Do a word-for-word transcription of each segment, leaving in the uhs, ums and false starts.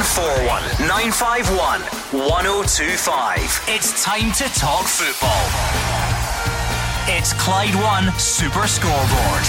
one four one, nine five one, one oh two five. It's time to talk football. It's Clyde One Super Scoreboard.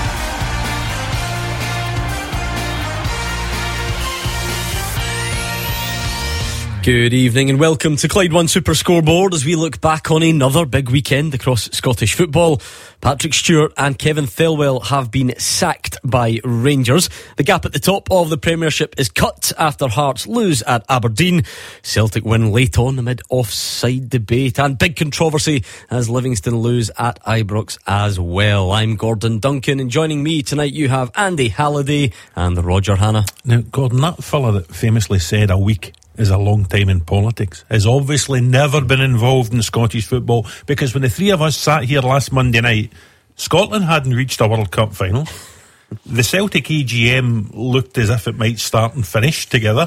Good evening and welcome to Clyde One Super Scoreboard as we look back on another big weekend across Scottish football. Patrick Stewart and Kevin Thelwell have been sacked by Rangers. The gap at the top of the Premiership is cut after Hearts lose at Aberdeen. Celtic win late on amid offside debate and big controversy as Livingston lose at Ibrox as well. I'm Gordon Duncan and joining me tonight you have Andy Halliday and Roger Hanna. Now Gordon, that fella that famously said a week is a long time in politics has obviously never been involved in Scottish football, because when the three of us sat here last Monday night, Scotland hadn't reached a World Cup final. The Celtic A G M looked as if it might start and finish together.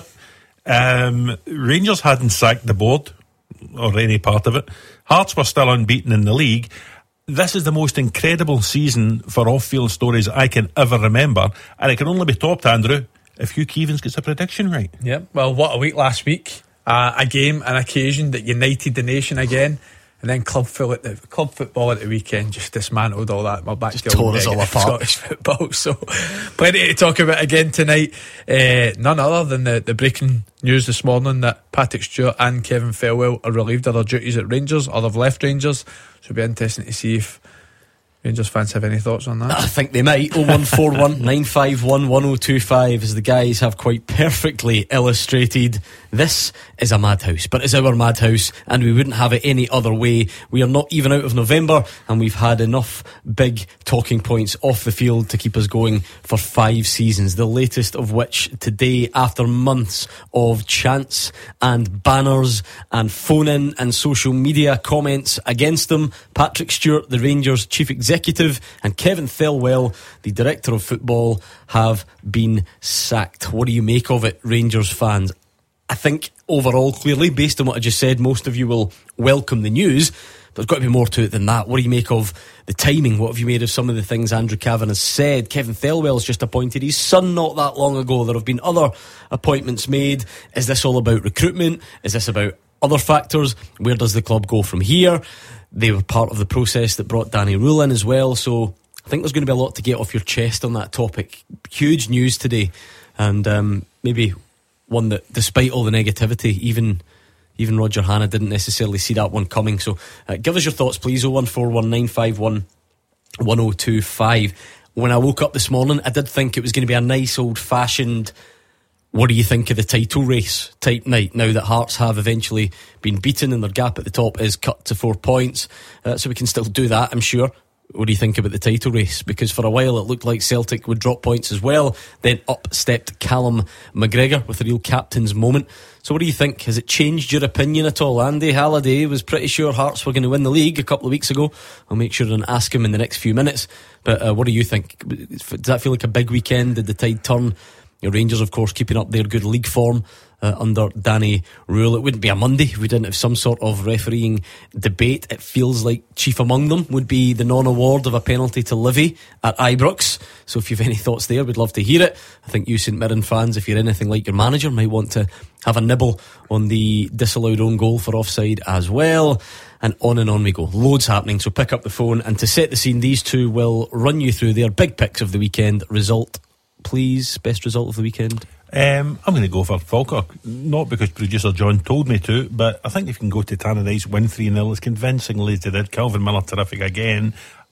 um, Rangers hadn't sacked the board or any part of it. Hearts were still unbeaten in the league. This is the most incredible season for off-field stories I can ever remember, and it can only be topped, Andrew, if Hugh Keevins gets a prediction right. Yeah, well, what a week last week. Uh, a game, an occasion that united the nation again, and then club, full at the, club football at the weekend just dismantled all that. We're back Just to tore us all apart. Scottish football. So plenty to talk about again tonight. Uh, none other than the, the breaking news this morning that Patrick Stewart and Kevin Thelwell are relieved of their duties at Rangers, or they've left Rangers. So it'll be interesting to see if Rangers fans have any thoughts on that. I think they might. oh one four one, nine five one, one oh two five, as the guys have quite perfectly illustrated. This is a madhouse, but it's our madhouse and we wouldn't have it any other way. We are not even out of November and we've had enough big talking points off the field to keep us going for five seasons, the latest of which today, after months of chants and banners and phone-in and social media comments against them, Patrick Stewart, the Rangers chief executive, and Kevin Thelwell, the director of football, have been sacked. What do you make of it, Rangers fans? I think overall, clearly, based on what I just said, most of you will welcome the news, but there's got to be more to it than that. What do you make of the timing? What have you made of some of the things Andrew Cavan has said? Kevin Thelwell's just appointed his son not that long ago. There have been other appointments made. Is this all about recruitment? Is this about other factors? Where does the club go from here? They were part of the process that brought Danny Rule in as well, so I think there's going to be a lot to get off your chest on that topic. Huge news today, and um, maybe one that, despite all the negativity, even even Roger Hanna didn't necessarily see that one coming. So uh, give us your thoughts please. oh one four one, nine five one, one oh two five. When I woke up this morning, I did think it was going to be a nice old fashioned what do you think of the title race type night, now that Hearts have eventually been beaten and their gap at the top is cut to four points. Uh, so we can still do that, I'm sure. What do you think about the title race? Because for a while it looked like Celtic would drop points as well. Then up stepped Callum McGregor with a real captain's moment. So what do you think? Has it changed your opinion at all? Andy Halliday was pretty sure Hearts were going to win the league a couple of weeks ago. I'll make sure and ask him in the next few minutes. But uh, what do you think? Does that feel like a big weekend? Did the tide turn? Your Rangers, of course, keeping up their good league form uh, under Danny Rule. It wouldn't be a Monday if we didn't have some sort of refereeing debate. It feels like chief among them would be the non-award of a penalty to Livy at Ibrox. So if you've any thoughts there, we'd love to hear it. I think you St Mirren fans, if you're anything like your manager, might want to have a nibble on the disallowed own goal for offside as well. And on and on we go. Loads happening, so pick up the phone. And to set the scene, these two will run you through their big picks of the weekend. Result, please. Best result of the weekend. Um, I'm going to go for Falkirk, not because producer John told me to, but I think if you can go to Tannadice, win three nil as convincingly as they did. Calvin Miller terrific again,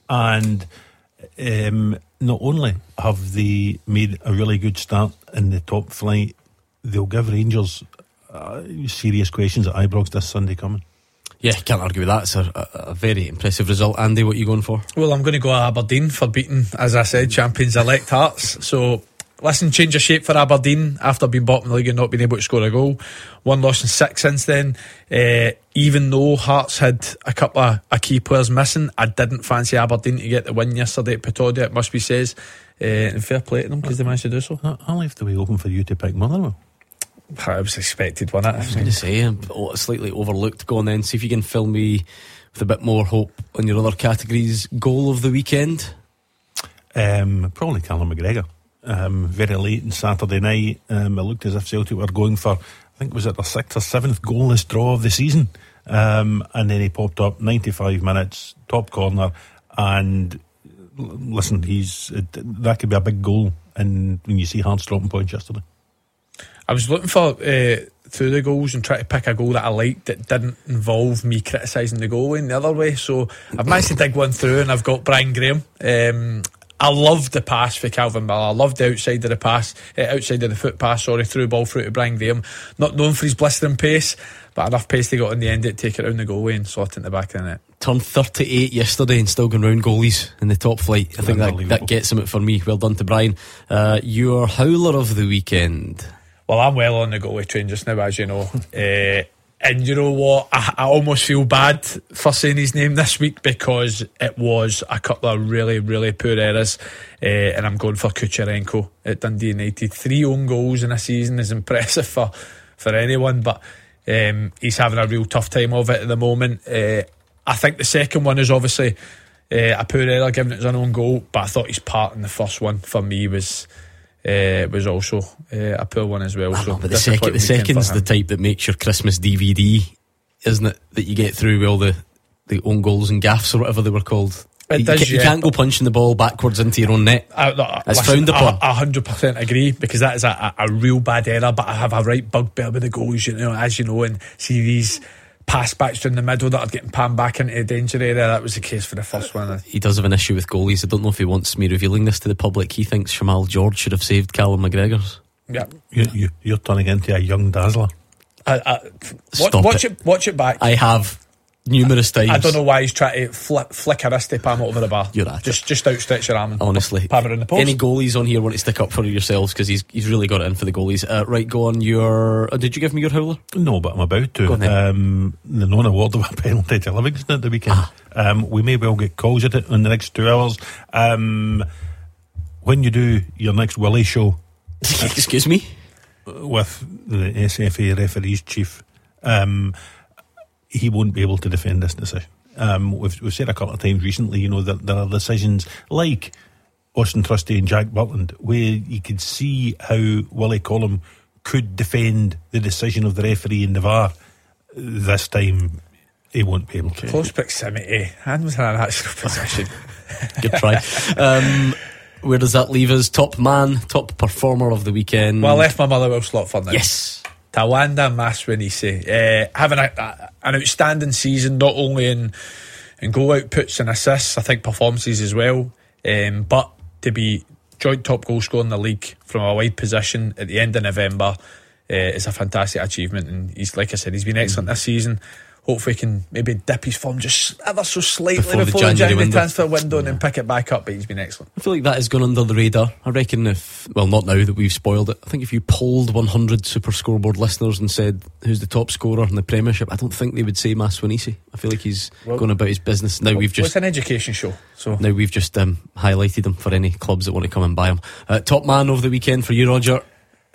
and um, not only have they made a really good start in the top flight, they'll give Rangers uh, serious questions at Ibrox this Sunday coming. Yeah, can't argue with that. It's a, a, a very impressive result. Andy, what are you going for? Well, I'm going to go Aberdeen for beating, as I said, champions-elect Hearts. So, listen, change of shape for Aberdeen after being bottom of the league and not being able to score a goal. One loss in six since then. Uh, even though Hearts had a couple of, of key players missing, I didn't fancy Aberdeen to get the win yesterday at Pretoria, it must be says. Uh, and fair play to them because they managed to do so. I left the way open for you to pick Motherwell. I was expected, wasn't it? I was going to say, I'm slightly overlooked. Go on then, see if you can fill me with a bit more hope on your other categories. Goal of the weekend? Um, probably Callum McGregor. um, very late on Saturday night. Um, it looked as if Celtic were going for, I think was it their sixth or seventh goalless draw of the season, um, and then he popped up ninety-five minutes, top corner, and listen, he's that could be a big goal. And when you see Hearts dropping points yesterday, I was looking for uh, through the goals and trying to pick a goal that I liked that didn't involve me criticising the goalie in the other way. So I've managed to dig one through, and I've got Brian Graham. Um, I loved the pass for Calvin Miller. I loved the outside of the pass, uh, outside of the foot pass. Sorry, through ball through to Brian Graham. Not known for his blistering pace, but enough pace they got in the end to take it around the goalway and slot it in the back of the net. Turned thirty-eight yesterday and still going round goalies in the top flight. I think that, that gets him it for me. Well done to Brian. Uh, your howler of the weekend. Well, I'm well on the goalie train just now, as you know. uh, and you know what? I, I almost feel bad for saying his name this week because it was a couple of really, really poor errors. Uh, and I'm going for Kucherenko at Dundee United. Three own goals in a season is impressive for, for anyone, but um, he's having a real tough time of it at the moment. Uh, I think the second one is obviously uh, a poor error given it's an own goal, but I thought his part in the first one for me was uh, was also uh, a poor one as well. I so know, but the, second, the second's the type that makes your Christmas D V D, isn't it? That you get through with all the, the own goals and gaffes or whatever they were called. It you, does, ca- you yeah. can't go punching the ball backwards into your own net. I, I, That's listen, frowned upon. I, I one hundred percent agree because that is a, a, a real bad error, but I have a right bugbear with the goals, you know, as you know, and see these pass backs down the middle that are getting panned back into the danger area. That was the case for the first one. He does have an issue with goalies. I don't know if he wants me revealing this to the public. He thinks Shamal George should have saved Callum McGregor's. Yeah, you, you, you're turning into a young dazzler. I, I, Stop watch, watch it. it. Watch it back. I have numerous times. I don't know why he's trying to flick, flick a wristy palm over the bar. You're at just, just outstretch your arm. And honestly, palm it in the post. Any goalies on here want to stick up for yourselves because he's he's really got it in for the goalies. Uh, right, go on. Your uh, did you give me your howler? No, but I'm about to. Go on then. Um, the non-award of a penalty to Livingston at the weekend. Ah. Um, we may well get calls at it in the next two hours. Um, when you do your next Willie show, excuse me, with the S F A referees chief, um, he won't be able to defend this decision. Um, we've, we've said a couple of times recently, you know, that there are decisions like Austin Trusty and Jack Butland where you could see how Willie Collum could defend the decision of the referee in the V A R. This time he won't be able to. Close proximity. Hand was in an actual position. Good try. Um, where does that leave us? Top man, top performer of the weekend. Well, I left my mother well slot for now. Yes. Tawanda Maswanisi, uh, having a, a, an outstanding season, not only in, in goal outputs and assists, I think performances as well, um, but to be joint top goal scorer in the league from a wide position at the end of November uh, is a fantastic achievement. And he's, like I said, he's been excellent this season. Hopefully he can maybe dip his form just ever so slightly Before the before the January January window. transfer window, Yeah. and then pick it back up. But he's been excellent. I feel like that has gone under the radar. I reckon if, well, not now that we've spoiled it, I think if you polled one hundred Super Scoreboard listeners and said who's the top scorer in the Premiership, I don't think they would say Maswanisi. I feel like he's Well, going about his business. Now Well, we've just it's an education show, so now we've just um, highlighted him for any clubs that want to come and buy him. Uh, top man of the weekend for you, Roger.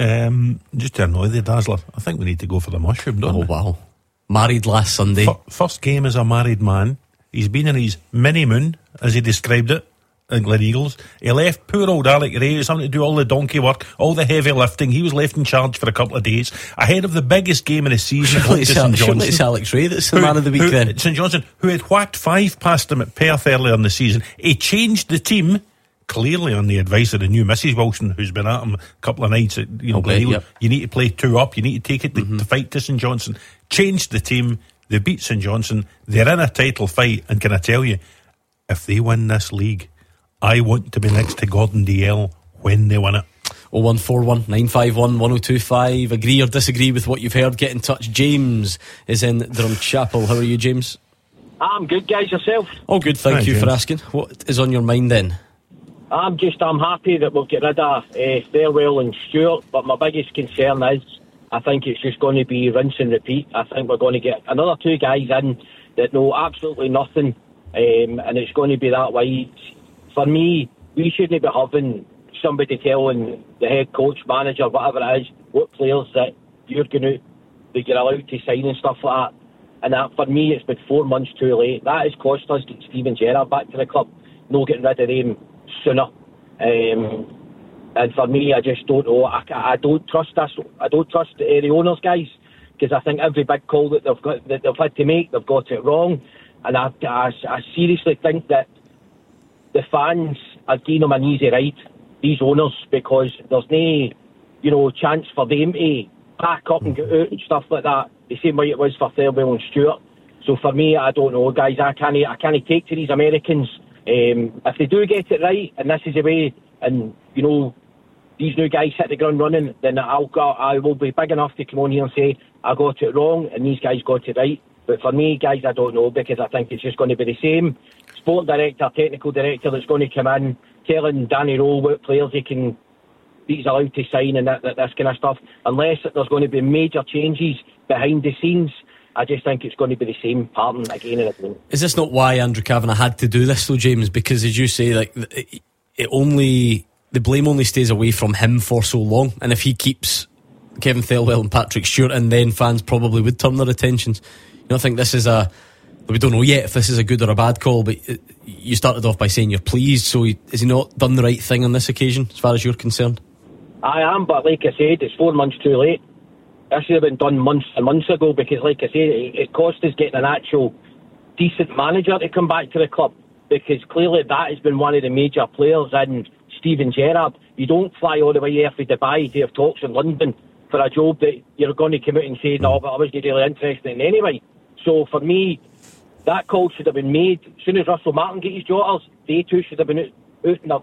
Um, just to annoy the dazzler, I think we need to go for the mushroom, don't Oh we? wow. Married last Sunday. F- first game as a married man. He's been in his mini moon, as he described it, in Glen Eagles. He left poor old Alec Ray, who's having to do all the donkey work, all the heavy lifting. He was left in charge for a couple of days, ahead of the biggest game of the season. Surely it's, St surely it's Alex Ray that's the Who- man of the week who- then. St Johnstone, who had whacked five past him at Perth earlier in the season. He changed the team, clearly on the advice of the new Missus Wilson, who's been at him a couple of nights. At, you know, Okay, Glen Eagles. yep. You need to play two up. You need to take it to, Mm-hmm. to fight to St Johnstone. Changed the team. They beat St Johnstone. They're in a title fight, and can I tell you, if they win this league, I want to be next to Gordon D L when they win it. oh one four one nine five one one oh two five. Agree or disagree with what you've heard? Get in touch. James is in Drumchapel. How are you, James? I'm good, guys. Yourself? Oh, good. Thank Hi, you for James. asking. What is on your mind then? I'm just, I'm happy that we've got rid of uh, Fairwell and Stewart, but my biggest concern is I think it's just going to be rinse and repeat. I think we're going to get another two guys in that know absolutely nothing, um, and it's going to be that way. For me, we shouldn't be having somebody telling the head coach, manager, whatever it is, what players that you're going to, that you're allowed to sign and stuff like that. And that, for me, it's been four months too late. That has cost us getting Steven Gerrard back to the club, no getting rid of him sooner. Um, And for me, I just don't know. I, I don't trust us. I don't trust uh, the owners, guys, because I think every big call that they've got, that they've had to make, they've got it wrong. And I, I, I seriously think that the fans are giving them an easy ride, these owners, because there's no, you know, chance for them to pack up and get out and stuff like that, the same way it was for Thirlwell and Stewart. So for me, I don't know, guys. I can't, I can't take to these Americans. Um, if they do get it right, and this is the way, and you know, these new guys hit the ground running, then I'll go, I will be big enough to come on here and say I got it wrong and these guys got it right. But for me, guys, I don't know, because I think it's just going to be the same sport director, technical director that's going to come in telling Danny Rowe what players he can, he's allowed to sign and that, that this kind of stuff. Unless there's going to be major changes behind the scenes, I just think it's going to be the same pattern again and again. Is this not why Andrew Kavanagh had to do this though, James? Because as you say, like it only, the blame only stays away from him for so long, and if he keeps Kevin Thirlwell and Patrick Stewart, and then fans probably would turn their attentions. You know, I think this is a, we don't know yet if this is a good or a bad call, but you started off by saying you're pleased, so has he not done the right thing on this occasion as far as you're concerned? I am, but like I said, it's four months too late. This should have been done months and months ago, because like I said, it, it cost us getting an actual decent manager to come back to the club, because clearly that has been one of the major players in Steven Gerrard. You don't fly all the way here from Dubai to have talks in London for a job that you're going to come out and say, no, but I wasn't really interested in anyway. So for me, that call should have been made as soon as Russell Martin got his daughters. They too should have been out, out in their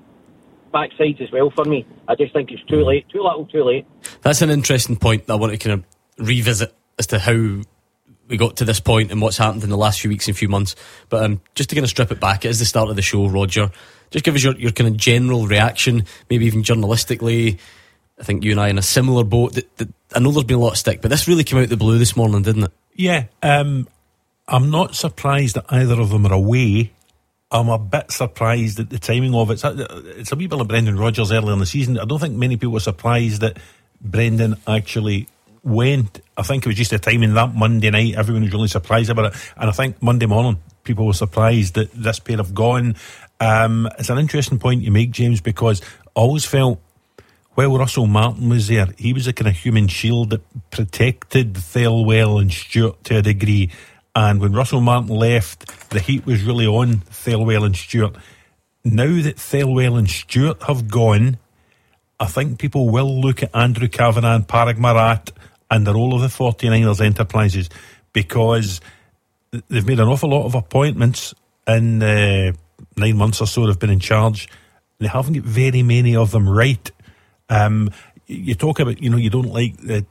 backsides as well for me. I just think it's too late, too little, too late. That's an interesting point that I want to kind of revisit as to how we got to this point and what's happened in the last few weeks and few months. But um, just to kind of strip it back, it is the start of the show, Roger. Just give us your, your kind of general reaction, maybe even journalistically. I think you and I are in a similar boat. That, that, I know there's been a lot of stick, but this really came out the blue this morning, didn't it? Yeah, um, I'm not surprised that either of them are away. I'm a bit surprised at the timing of it. It's a, it's a wee bit like Brendan Rodgers earlier in the season. I don't think many people were surprised that Brendan actually went. I think it was just the timing that Monday night. Everyone was really surprised about it. And I think Monday morning, people were surprised that this pair have gone. Um, it's an interesting point you make, James, because I always felt while Russell Martin was there, he was a kind of human shield that protected Thirlwell and Stewart to a degree. And when Russell Martin left, the heat was really on Thirlwell and Stewart. Now that Thirlwell and Stewart have gone, I think people will look at Andrew Kavanagh and Parag Marat and the role of the forty-niners enterprises, because they've made an awful lot of appointments in uh, nine months or so they've been in charge. They haven't got very many of them right. Um, you talk about, you know, you don't like the,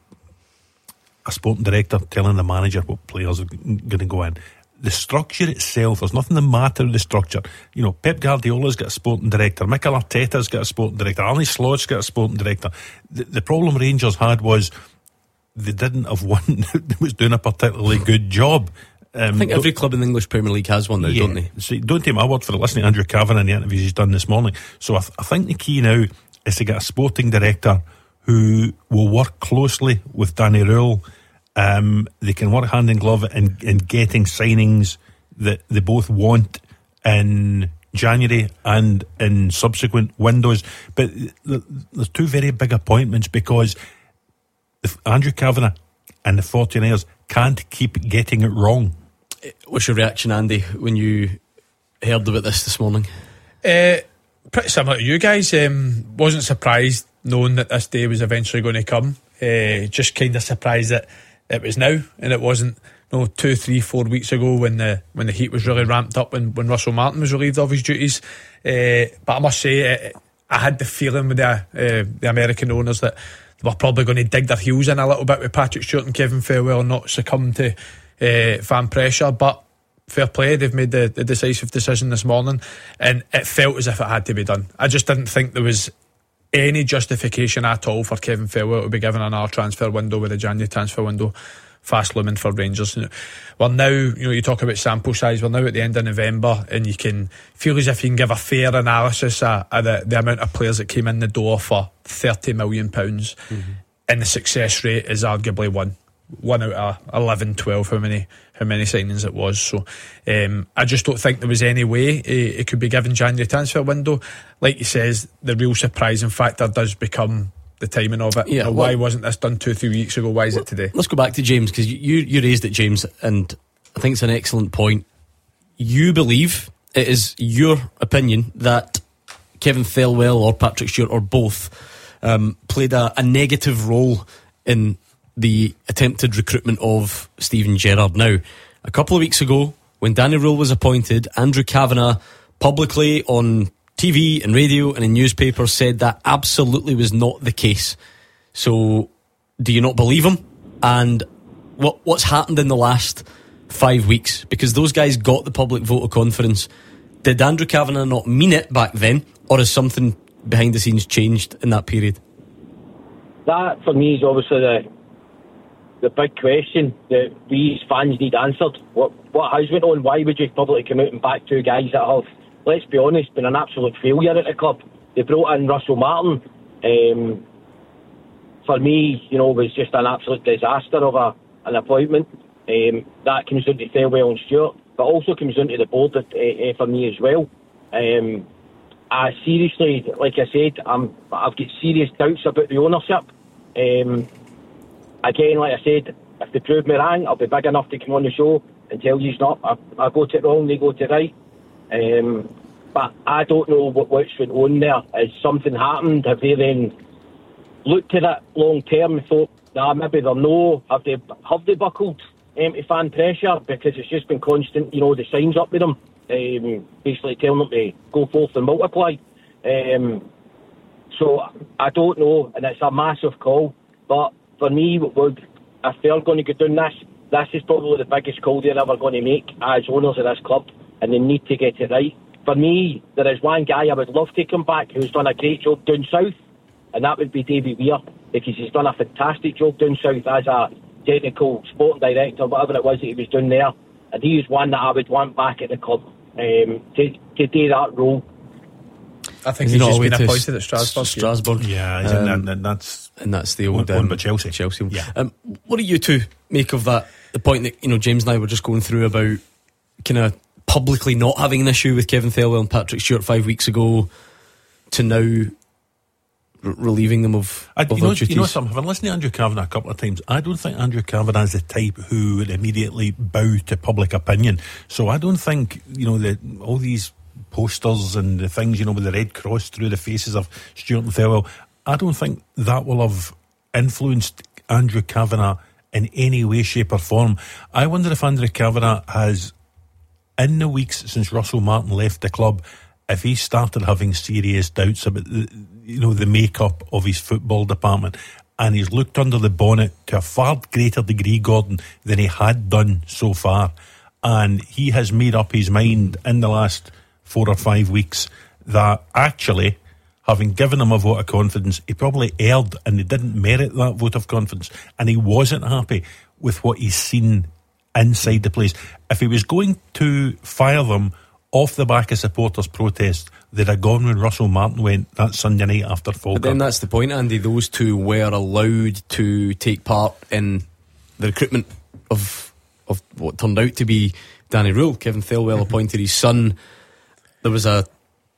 a sporting director telling the manager what players are going to go in. The structure itself, there's nothing the matter with the structure. You know, Pep Guardiola's got a sporting director, Mikel Arteta's got a sporting director, Arne Slot's got a sporting director. The, the problem Rangers had was they didn't have one that was doing a particularly good job. Um, I think every club in the English Premier League has one now, yeah, don't they? So don't take my word for it. Listening to Andrew Kavanagh in the interviews he's done this morning. So I, th- I think the key now is to get a sporting director who will work closely with Danny Rule. Um, they can work hand in glove in, in getting signings that they both want in January and in subsequent windows. But th- there's two very big appointments, because if Andrew Kavanagh and the forty-niners can't keep getting it wrong. What's your reaction, Andy, when you heard about this this morning? Uh, pretty similar to you guys. Um, wasn't surprised knowing that this day was eventually going to come. Uh, just kind of surprised that it was now and it wasn't, you know, two, three, four weeks ago when the when the heat was really ramped up when, when Russell Martin was relieved of his duties. Uh, but I must say, uh, I had the feeling with the uh, the American owners that they were probably going to dig their heels in a little bit with Patrick Stewart and Kevin Thirlwell and not succumb to uh, fan pressure. But fair play, they've made the, the decisive decision this morning, and it felt as if it had to be done. I just didn't think there was any justification at all for Kevin Thirlwell to be given another transfer window with the January transfer window fast looming for Rangers. Well, now, you know, you talk about sample size, we're now at the end of November, and you can feel as if you can give a fair analysis of, of the, the amount of players that came in the door for thirty million pounds, mm-hmm. and the success rate is arguably one. one out of eleven, twelve, how many how many signings it was. So um, I just don't think there was any way it, it could be given January transfer window. Like he says, the real surprising factor does become the timing of it. Yeah, now, why well, wasn't this done two or three weeks ago? Why is well, it today? Let's go back to James, because you, you raised it, James, and I think it's an excellent point. You believe, it is your opinion, that Kevin Thelwell or Patrick Stewart or both um, played a, a negative role in the attempted recruitment of Steven Gerrard. Now, a couple of weeks ago, when Danny Rule was appointed, Andrew Kavanagh publicly on T V and radio and in newspapers said that absolutely was not the case. So, do you not believe him? And what what's happened in the last five weeks? Because those guys got the public vote of confidence. Did Andrew Kavanagh not mean it back then, or has something behind the scenes changed in that period? That, for me, is obviously the the big question that we as fans need answered. What what has went on? Why would you publicly come out and back two guys that have, let's be honest, been an absolute failure at the club? They brought in Russell Martin. Um, for me, you know, was just an absolute disaster of a, an appointment. Um, that comes down to Thelwell and Stewart, but also comes down to the board uh, uh, for me as well. Um, I seriously, like I said, I'm, I've got serious doubts about the ownership. Um, again, like I said, if they prove me wrong, I'll be big enough to come on the show and tell you it's not. I, I go to it wrong, they go to right. Um, but I don't know what, what's went on there. Has something happened? Have they then looked at it long term and thought, nah, maybe they're no? Have they, have they buckled um, to fan pressure? Because it's just been constant, you know, the signs up with them, um, basically telling them to go forth and multiply. Um, so I don't know, and it's a massive call. But for me, if they're going to go down this, this is probably the biggest call they're ever going to make as owners of this club, and they need to get it right. For me, there is one guy I would love to come back who's done a great job down south, and that would be Davy Weir, because he's done a fantastic job down south as a technical sporting director, whatever it was that he was doing there, and he is one that I would want back at the club um, to, to do that role. I think he's, he's just been appointed at Strasbourg. Strasbourg, yeah, um, and, and that's and that's the old one, um, one by Chelsea. Chelsea. Yeah. Um, what do you two make of that? The point that, you know, James and I were just going through about kind of publicly not having an issue with Kevin Thelwell and Patrick Stewart five weeks ago, to now re- relieving them of, I, of you their know, duties. you know something, having listened to Andrew Kavanagh a couple of times, I don't think Andrew Kavanagh is the type who would immediately bow to public opinion. So I don't think, you know, that all these posters and the things, you know, with the red cross through the faces of Stewart and Thelwell, I don't think that will have influenced Andrew Kavanagh in any way, shape or form. I wonder if Andrew Kavanagh has, in the weeks since Russell Martin left the club, if he started having serious doubts about the, you know, the makeup of his football department, and he's looked under the bonnet to a far greater degree, Gordon, than he had done so far, and he has made up his mind in the last four or five weeks that actually, having given him a vote of confidence, he probably erred and he didn't merit that vote of confidence, and he wasn't happy with what he's seen inside the place. If he was going to fire them off the back of supporters' protest, they'd have gone when Russell Martin went that Sunday night after Falkirk. But then that's the point, Andy. Those two were allowed to take part in the recruitment of of what turned out to be Danny Rule. Kevin Thelwell mm-hmm. appointed his son. There was a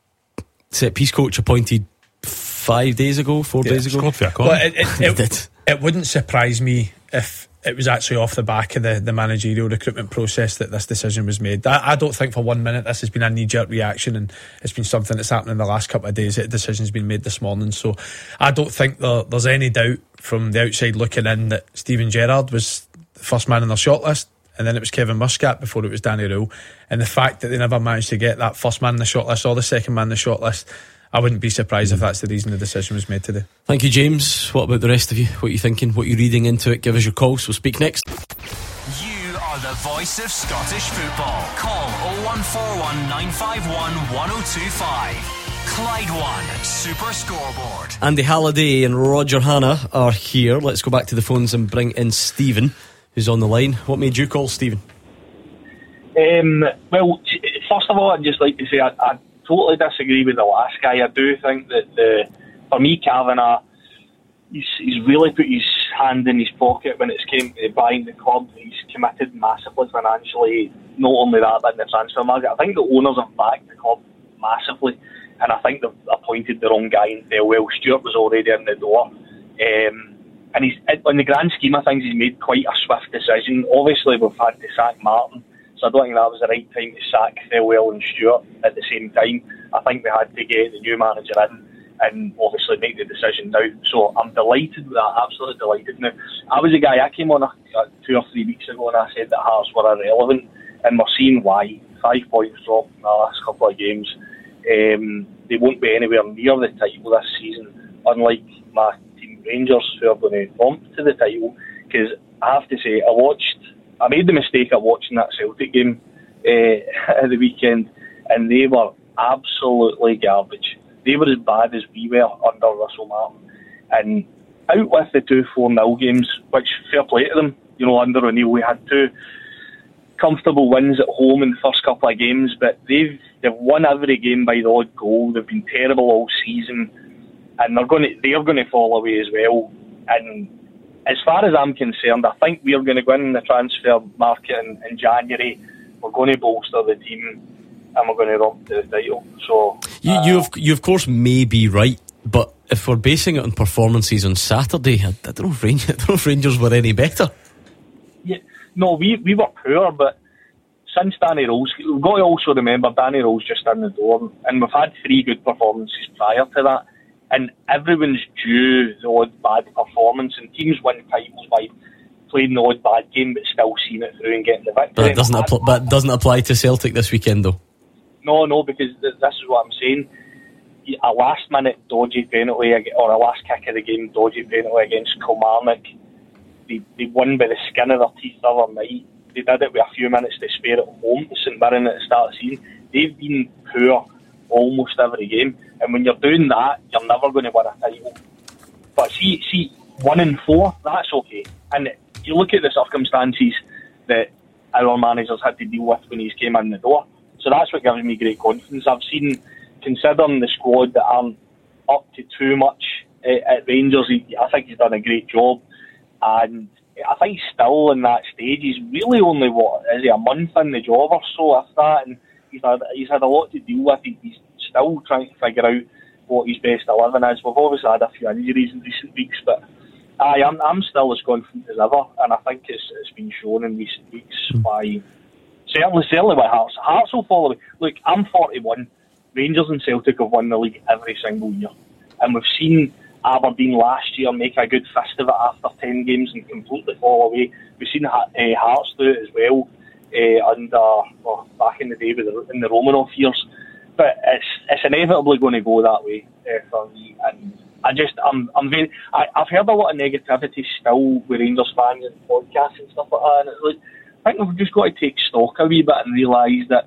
set piece coach appointed five days ago, four yeah, days ago. Well, it, it, it, it wouldn't surprise me if it was actually off the back of the, the managerial recruitment process that this decision was made. I, I don't think for one minute this has been a knee-jerk reaction, and it's been something that's happened in the last couple of days. The decision's been made this morning, so I don't think there, there's any doubt from the outside looking in that Steven Gerrard was the first man in their shortlist, and then it was Kevin Muscat before it was Danny Rule. And the fact that they never managed to get that first man in the shortlist or the second man in the shortlist, I wouldn't be surprised mm. if that's the reason the decision was made today. Thank you, James. What about the rest of you? What are you thinking? What are you reading into it? Give us your calls. We'll speak next. You are the voice of Scottish football. Call oh one four one, nine five one, one oh two five. Clyde One Super Scoreboard. Andy Halliday and Roger Hanna are here. Let's go back to the phones and bring in Stephen, who's on the line. What made you call, Stephen? Um, well, first of all, I'd just like to say I, I totally disagree with the last guy. I do think that the, for me, Kavanagh he's, he's really put his hand in his pocket when it's came to buying the club. He's committed massively financially. Not only that, but in the transfer market, I think the owners have backed the club massively, and I think they've appointed the wrong guy in Thelwell. Stewart was already in the door, um, and he's in the grand scheme of things, he's made quite a swift decision. Obviously, we've had to sack Martin, so I don't think that was the right time to sack Thelwell and Stewart at the same time. I think we had to get the new manager in and obviously make the decision now. So I'm delighted with that, absolutely delighted. Now, I was a guy, I came on a, a two or three weeks ago and I said that Hearts were irrelevant, and we're seeing why. Five points dropped in the last couple of games. Um, they won't be anywhere near the title this season, unlike my team Rangers, who are going to bump to the title. Because I have to say, I watched, I made the mistake of watching that Celtic game uh, at the weekend, and they were absolutely garbage. They were as bad as we were under Russell Martin. And out with the two four nil games, which fair play to them, you know, under O'Neill, we had two comfortable wins at home in the first couple of games, but they've they've won every game by the odd goal. They've been terrible all season, and they're going to they're going to fall away as well. And as far as I'm concerned, I think we're going to go in the transfer market in, in January. We're going to bolster the team, and we're going to run to the title. So you uh, you of, you of course may be right, but if we're basing it on performances on Saturday, I, I don't know if Rangers, I don't know if Rangers were any better. Yeah, no, we we were poor, but since Danny Rose, we've got to also remember Danny Rose just in the door, and we've had three good performances prior to that, and everyone's due the odd bad performance, and teams win titles by playing the odd bad game but still seeing it through and getting the victory. But it doesn't apply. But it doesn't apply to Celtic this weekend, though. No, no, because th- this is what I'm saying. A last minute dodgy penalty, or a last kick of the game dodgy penalty against Kilmarnock. They, they won by the skin of their teeth the other night. They did it with a few minutes to spare at home to St Mirren at the start of the season. They've been poor almost every game, and when you're doing that, you're never going to win a title. But see, see, one in four, that's okay. And you look at the circumstances that our managers had to deal with when he came in the door. So that's what gives me great confidence. I've seen, considering the squad that aren't up to too much uh, at Rangers, he, I think he's done a great job. And I think he's still in that stage. He's really only, what, is he a month in the job or so after that? And he's had, he's had a lot to deal with. He, he's still trying to figure out what his best eleven is. We've obviously had a few injuries in recent weeks, but I am I'm still as confident as ever, and I think it's it's been shown in recent weeks by certainly certainly by Hearts. Hearts will follow me. Look, I'm forty-one. Rangers and Celtic have won the league every single year, and we've seen Aberdeen last year make a good fist of it after ten games and completely fall away. We've seen uh, Hearts do it as well uh, under well, back in the day with the, in the Romanov years. But it's it's inevitably going to go that way uh, for me. And I just I'm I'm very I, I've heard a lot of negativity still with Rangers fans and podcasts and stuff like that. And it's like, I think we've just got to take stock a wee bit and realise that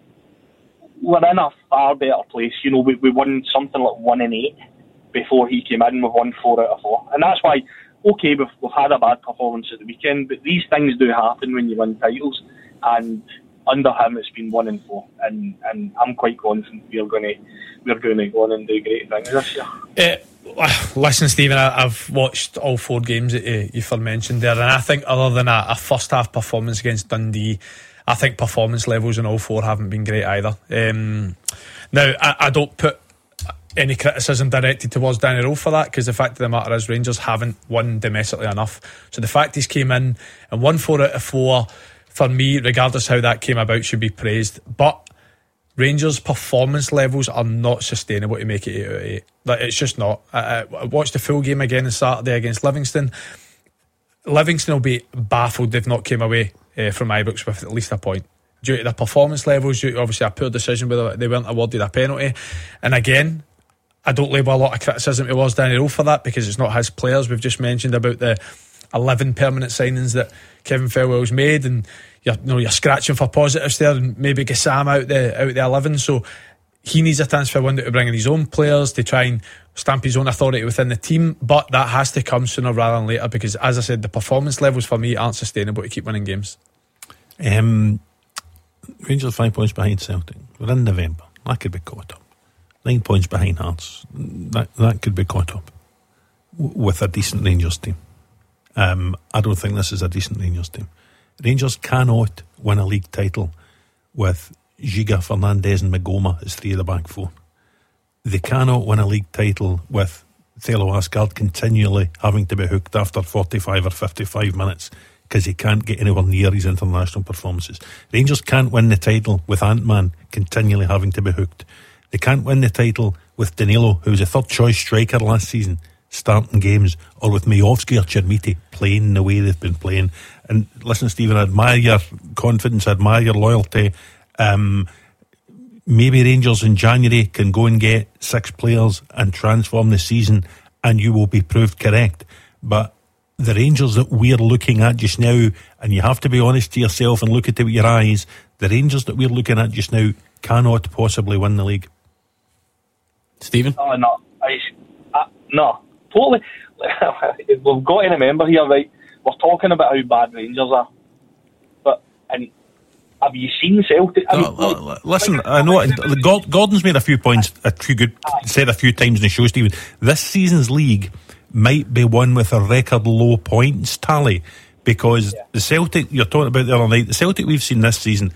we're in a far better place. You know, we we won something like one in eight before he came in. We've won four out of four, and that's why. Okay, we've we've had a bad performance at the weekend, but these things do happen when you win titles, and under him it's been one and four, and, and I'm quite confident we're going to we're going to go on and do great things this year. Uh, listen, Stephen, I, I've watched all four games that you, you've mentioned there, and I think other than a, a first half performance against Dundee, I think performance levels in all four haven't been great either. Um, now, I, I don't put any criticism directed towards Danny Rowe for that, because the fact of the matter is Rangers haven't won domestically enough. So the fact he's came in and won four out of four, for me, regardless how that came about, should be praised. But Rangers' performance levels are not sustainable to make it eight out of eight. Like, it's just not. I, I watched the full game again on Saturday against Livingston. Livingston will be baffled they've not came away uh, from Ibrox with at least a point. Due to their performance levels, due to obviously a poor decision where they weren't awarded a penalty. And again, I don't label a lot of criticism towards Danny Rowe for that, because it's not his players. We've just mentioned about the eleven permanent signings that Kevin Thelwell's made, and you're, you know, you're scratching for positives there, and maybe get Sam out the out the eleven. So he needs a transfer window to bring in his own players to try and stamp his own authority within the team. But that has to come sooner rather than later, because, as I said, the performance levels for me aren't sustainable to keep winning games. Um, Rangers five points behind Celtic. We're in November. That could be caught up. Nine points behind Hearts. That that could be caught up. w- with a decent Rangers team. Um, I don't think this is a decent Rangers team. Rangers cannot win a league title with Giga, Fernandes and Magoma as three of the back four. They cannot win a league title with Thelo Asgard continually having to be hooked after forty-five or fifty-five minutes because he can't get anywhere near his international performances. Rangers can't win the title with Ant-Man continually having to be hooked. They can't win the title with Danilo, who was a third choice striker last season, starting games, or with Majovski or Chermiti playing the way they've been playing. And listen, Stephen, I admire your confidence, I admire your loyalty. Um, maybe Rangers in January can go and get six players and transform the season, and you will be proved correct. But the Rangers that we're looking at just now, and you have to be honest to yourself and look at it with your eyes, the Rangers that we're looking at just now cannot possibly win the league. Stephen? Oh, no. I, I, no. Totally. We've got to remember here, right? We're talking about how bad Rangers are. But, and have you seen Celtic? I mean, no, like, listen, like, I know like, Gordon's made a few points, a few good, said a few times in the show, Stephen. This season's league might be won with a record low points tally because yeah. the Celtic you're talking about the other night, the Celtic we've seen this season,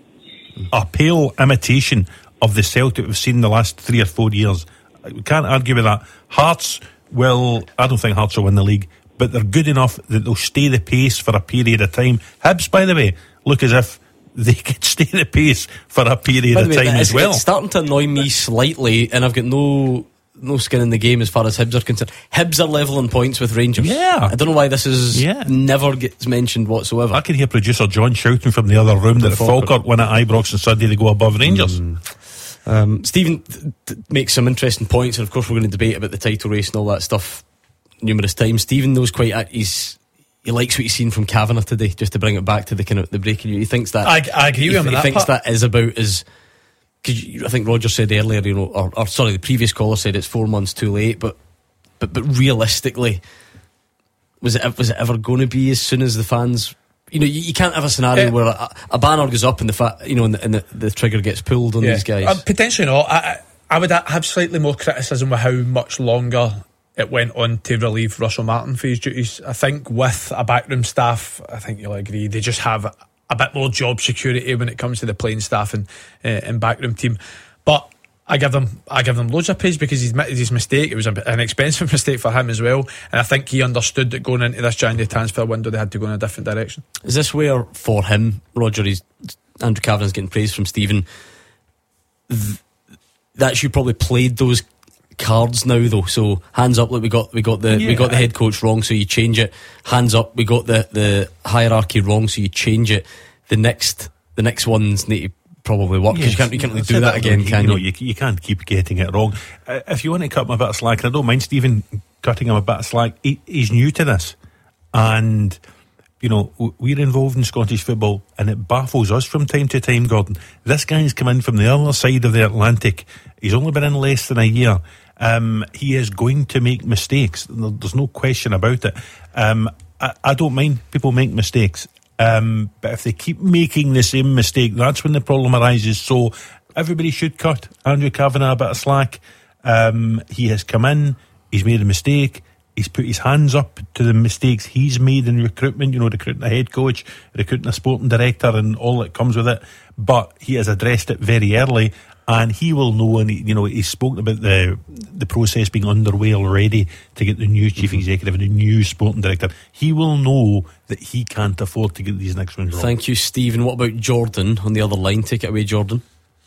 a pale imitation of the Celtic we've seen the last three or four years. We can't argue with that. Hearts, well, I don't think Hearts will win the league, but they're good enough that they'll stay the pace for a period of time. Hibs, by the way, look as if they could stay the pace for a period of time as well. It's starting to annoy me slightly, and I've got no no skin in the game as far as Hibs are concerned. Hibs are levelling points with Rangers. Yeah. I don't know why this is yeah. never gets mentioned whatsoever. I can hear producer John shouting from the other room that if Falkirk win at Ibrox on Sunday they go above Rangers. Mm. Um, Stephen th- th- makes some interesting points, and of course we're going to debate about the title race and all that stuff numerous times. Stephen knows quite uh, he's he likes what he's seen from Kavanagh today, just to bring it back to the kind of the breaking news. He thinks that I, I agree with him. He, he that thinks part. that is about as because I think Roger said earlier, you know, or, or sorry, the previous caller said it's four months too late, but but but realistically, was it was it ever going to be as soon as the fans? You know, you, you can't have a scenario uh, where a, a banner goes up and the fa- you know, and, the, and the, the trigger gets pulled on yeah. these guys. Uh, potentially not. I, I would have slightly more criticism with how much longer it went on to relieve Russell Martin for his duties. I think with a backroom staff, I think you'll agree, they just have a bit more job security when it comes to the playing staff and uh, and backroom team. But I give them I give them loads of praise because he's admitted his mistake. It was a, an expensive mistake for him as well, and I think he understood that going into this January transfer window they had to go in a different direction. Is this where for him, Roger, he's Andrew Kavanagh's getting praise from Stephen, th- that you probably played those cards now though? So hands up, like we got we got the yeah. we got the head coach wrong, so you change it. Hands up, we got the the hierarchy wrong, so you change it. The next the next ones need to probably work because yes, you can't you can't really do that, that again, you, can you? Know, you? You can't keep getting it wrong. Uh, if you want to cut him a bit of slack, and I don't mind Stephen cutting him a bit of slack, he, he's new to this, and you know we're involved in Scottish football, and it baffles us from time to time. Gordon, this guy's come in from the other side of the Atlantic. He's only been in less than a year. Um, he is going to make mistakes. There's no question about it. Um, I, I don't mind people make mistakes. Um, but if they keep making the same mistake, that's when the problem arises. So everybody should cut Andrew Kavanagh a bit of slack. Um, he has come in, he's made a mistake, he's put his hands up to the mistakes he's made in recruitment, you know, recruiting a head coach, recruiting a sporting director and all that comes with it. But he has addressed it very early, and he will know, and he, you know, he's spoken about the the process being underway already to get the new chief mm-hmm. executive and the new sporting director. He will know that he can't afford to get these next ones wrong. Thank you, Stephen. What about Jordan on the other line? Take it away, Jordan.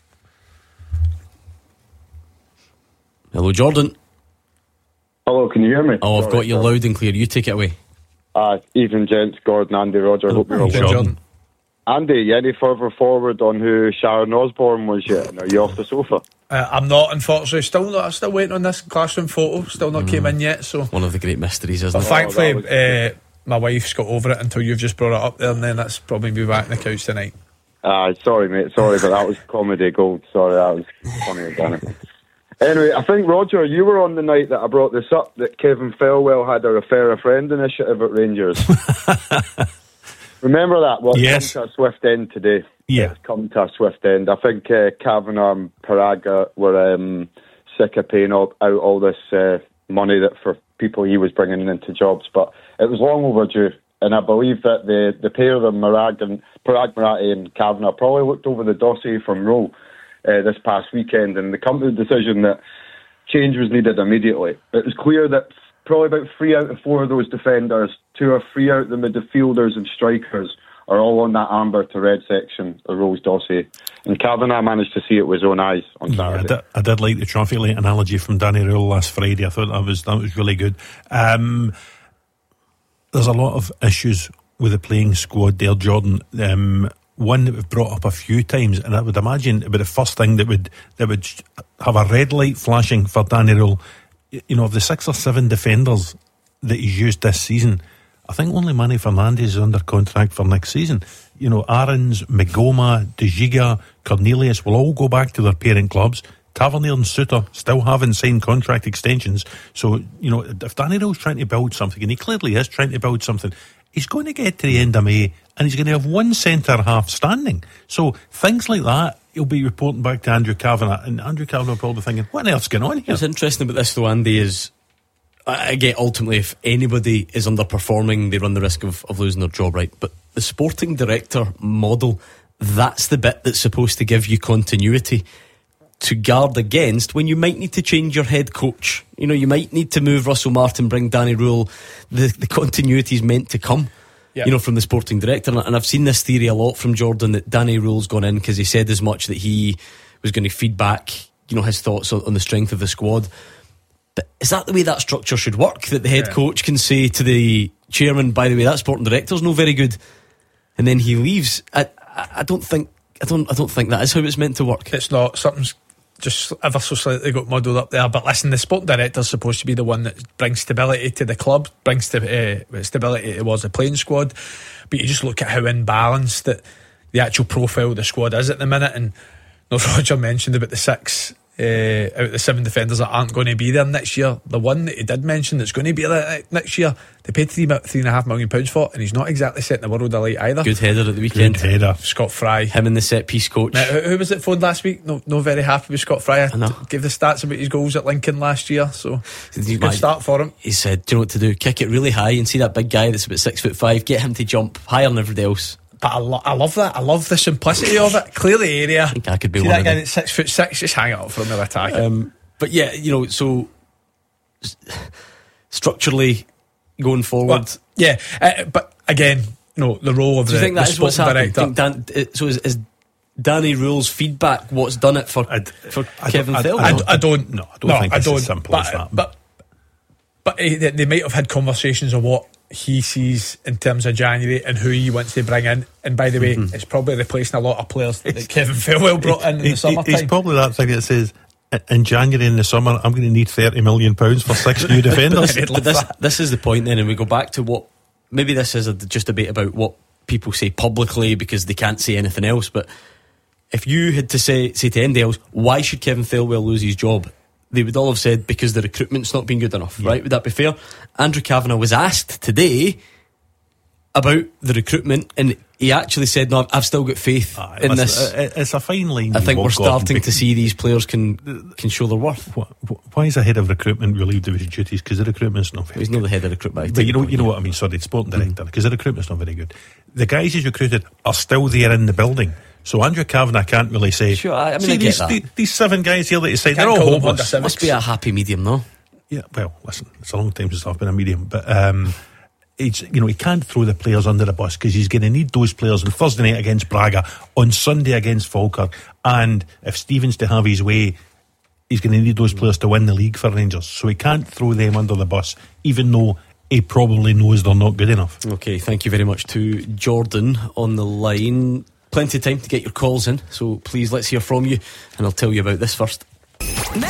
Hello, Jordan. Hello, can you hear me? Oh, I've Sorry, got you loud and clear. You take it away. Uh, evening, gents. Gordon, Andy, Roger. Hope you're all well. Jordan. Andy, any further forward on who Sharon Osbourne was yet? Are you off the sofa? Uh, I'm not, unfortunately. Still not. I'm still waiting on this classroom photo. Still not mm. came in yet. So one of the great mysteries, isn't but it? Thankfully, oh, was... uh, my wife's got over it until you've just brought it up there, and then that's probably be back on the couch tonight. Ah, uh, sorry, mate. Sorry, but that was comedy gold. Sorry, that was funny again. Anyway, I think, Roger, you were on the night that I brought this up, that Kevin Felwell had a Refer a Friend initiative at Rangers. Remember that? Well, yes. It's come to a swift end today. Yeah. It's come to a swift end. I think uh, Kavanagh and Paraga were um, sick of paying out, out all this uh, money that for people he was bringing into jobs, but it was long overdue. And I believe that the, the pair of them, Parag and Parag Marathi and Kavanagh, probably looked over the dossier from Rowe uh, this past weekend, and they come to the decision that change was needed immediately. It was clear that probably about three out of four of those defenders, two or three out of the midfielders and strikers, are all on that amber to red section of Rowe's dossier. And Kavanagh managed to see it with his own eyes on Saturday. Yeah, I, did, I did like the traffic light analogy from Danny Rule last Friday. I thought that was that was really good. Um, there's a lot of issues with the playing squad there, Jordan. Um, one that we've brought up a few times, and I would imagine it would be the first thing that would that would have a red light flashing for Danny Rule. You know, of the six or seven defenders that he's used this season, I think only Manny Fernandes is under contract for next season. You know, Aarons, Migoma, De Giga, Cornelius will all go back to their parent clubs. Tavernier and Suter still haven't signed contract extensions. So, you know, if Danny Rule's trying to build something, and he clearly is trying to build something, he's going to get to the end of May and he's going to have one centre half standing. So things like that, he'll be reporting back to Andrew Kavanagh, and Andrew Kavanagh will probably thinking, what on earth's going on here? What's interesting about this though, Andy, is I get ultimately if anybody is underperforming, they run the risk of, of losing their job, right? But the sporting director model, that's the bit that's supposed to give you continuity to guard against when you might need to change your head coach. You know, you might need to move Russell Martin, bring Danny Rule. The, the continuity is meant to come, yep. you know, from the sporting director. And I've seen this theory a lot from Jordan, that Danny Rule's gone in because he said as much that he was going to feed back, you know, his thoughts on, on the strength of the squad. But is that the way that structure should work? That the head yeah. coach can say to the chairman, by the way, that sporting director's no very good, and then he leaves. I, I, I don't think I don't I don't think that is how it's meant to work. It's not. Something's just ever so slightly got muddled up there. But listen, the sporting director's supposed to be the one that brings stability to the club, brings st- uh, stability towards the playing squad. But you just look at how imbalanced that the actual profile of the squad is at the minute. And no, Roger mentioned about the six uh, out of the seven defenders that aren't going to be there next year. The one that he did mention that's going to be there next year, they paid three three and a half million pounds for, and he's not exactly setting the world alight either. Good header at the weekend. Good header. Scott Fry, him and the set piece coach. Now, who, who was it phoned last week? No, no, very happy with Scott Fry. I know. Gave the stats about his goals at Lincoln last year, so it's a good start for him. He said, "Do you know what to do? Kick it really high and see that big guy that's about six foot five. Get him to jump higher than everybody else." But I, lo- I love that. I love the simplicity of it. Clear the area. I think I could be see one that of guy them. that's six foot six. Just hang it up for another attack. Um, but yeah, you know, so structurally going forward, well, yeah. Uh, but again, no, the role of do the, you think that the is what's sporting happened? director. Dan, so is, is Danny Rule's feedback what's done it for I'd, for I Kevin I, Phil? I, I, I don't. No, I don't no, think I it's don't, as simple but, as that. But but uh, they, they might have had conversations of what he sees in terms of January and who he wants to bring in. And by the way, mm-hmm. it's probably replacing a lot of players that Kevin Philwell brought in in the summertime. It's probably that thing that says, in January in the summer, I'm going to need thirty million pounds for six new defenders. but but this, this is the point then, and we go back to what maybe this is a, just a debate about what people say publicly because they can't say anything else. But if you had to say say to anybody else, why should Kevin Philwell lose his job? They would all have said because the recruitment's not been good enough, yeah. right? Would that be fair? Andrew Kavanagh was asked today about the recruitment, and he actually said, "No, I've still got faith ah, in this." It's a fine line. I think we're starting to see these players can can show their worth. Why is the head of recruitment relieved of his duties? Because the recruitment's not very He's good. not the head of recruitment. But you know, you know what I mean. Sorry, sporting director. Because mm. the recruitment's not very good. The guys he's recruited are still there in the building. So Andrew Kavanagh can't really say. Sure, I mean, see I get these, that. These, these seven guys here that you say Can't they're all hopeless. Must be a happy medium, though. Yeah, well, listen, it's a long time since I've been a medium, but um, it's, you know, he can't throw the players under the bus because he's going to need those players on Thursday night against Braga, on Sunday against Falkirk, and if Stevens to have his way, he's going to need those players to win the league for Rangers. So he can't throw them under the bus, even though he probably knows they're not good enough. Okay, thank you very much to Jordan on the line. Plenty of time to get your calls in, so please let's hear from you, and I'll tell you about this first. The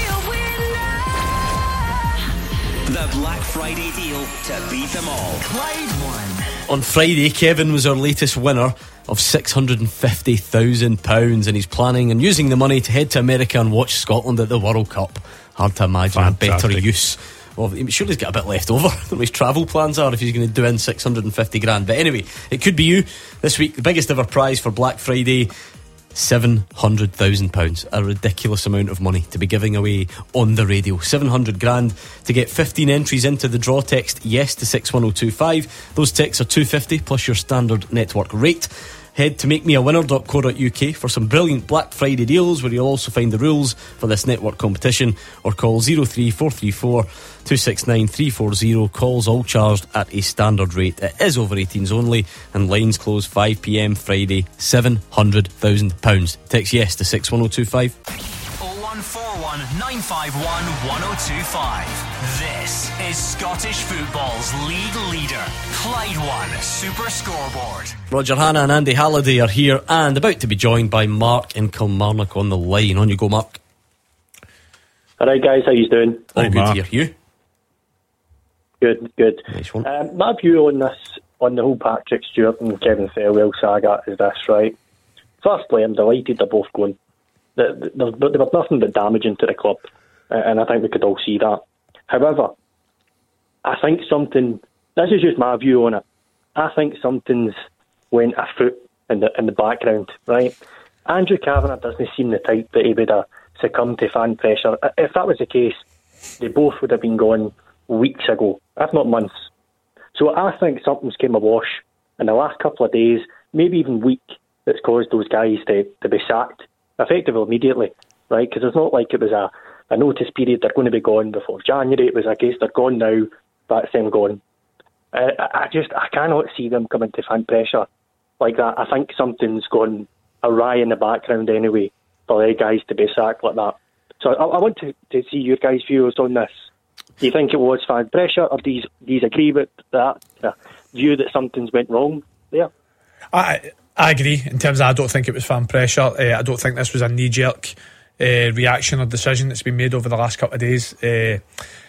Black Friday deal to beat them all. Clyde won. On Friday, Kevin was our latest winner of six hundred fifty thousand pounds, and he's planning on using the money to head to America and watch Scotland at the World Cup. Hard to imagine Fantastic. a better use. Well, surely he's got a bit left over. I don't know what his travel plans are if he's going to do in six hundred fifty grand. But anyway, it could be you this week. The biggest ever prize for Black Friday seven hundred thousand pounds. A ridiculous amount of money to be giving away on the radio. seven hundred grand to get fifteen entries into the draw. Text yes to six one oh two five. Those texts are two fifty plus your standard network rate. Head to make me a winner dot co dot uk for some brilliant Black Friday deals, where you'll also find the rules for this network competition, or call oh three four three four two six nine three four oh. Calls all charged at a standard rate. It is over eighteens only, and lines close five p m Friday. seven hundred thousand pounds. Text yes to six one oh two five. oh one four one nine five one one oh two five. This is Scottish football's league leader, Clyde One Super Scoreboard. Roger Hanna and Andy Halliday are here and about to be joined by Mark in Kilmarnock on the line. On you go, Mark. Alright guys, how you doing? All Hi, good Mark. here. You? Good, good. Nice one. Um, my view on this, on the whole Patrick Stewart and Kevin Fairwell saga is this, right? Firstly, I'm delighted they're both going. There was nothing but damaging to the club, and I think we could all see that. However, I think something, this is just my view on it, I think something's went afoot in the in the background, right? Andrew Kavanagh doesn't seem the type that he would have succumbed to fan pressure. If that was the case, they both would have been gone weeks ago, if not months. So I think something's came awash in the last couple of days, maybe even week, that's caused those guys to, to be sacked, effectively immediately, right? Because it's not like it was a, a notice period, they're going to be gone before January. It was a case, they're gone now, that's them gone. Uh, I just, I cannot see them coming to fan pressure like that. I think something's gone awry in the background anyway for the guys to be sacked like that. So I, I want to, to see your guys' views on this. Do you think it was fan pressure, or do you, do you agree with that uh, view that something's went wrong there? I I agree in terms of I don't think it was fan pressure. Uh, I don't think this was a knee-jerk uh, reaction or decision that's been made over the last couple of days. Uh,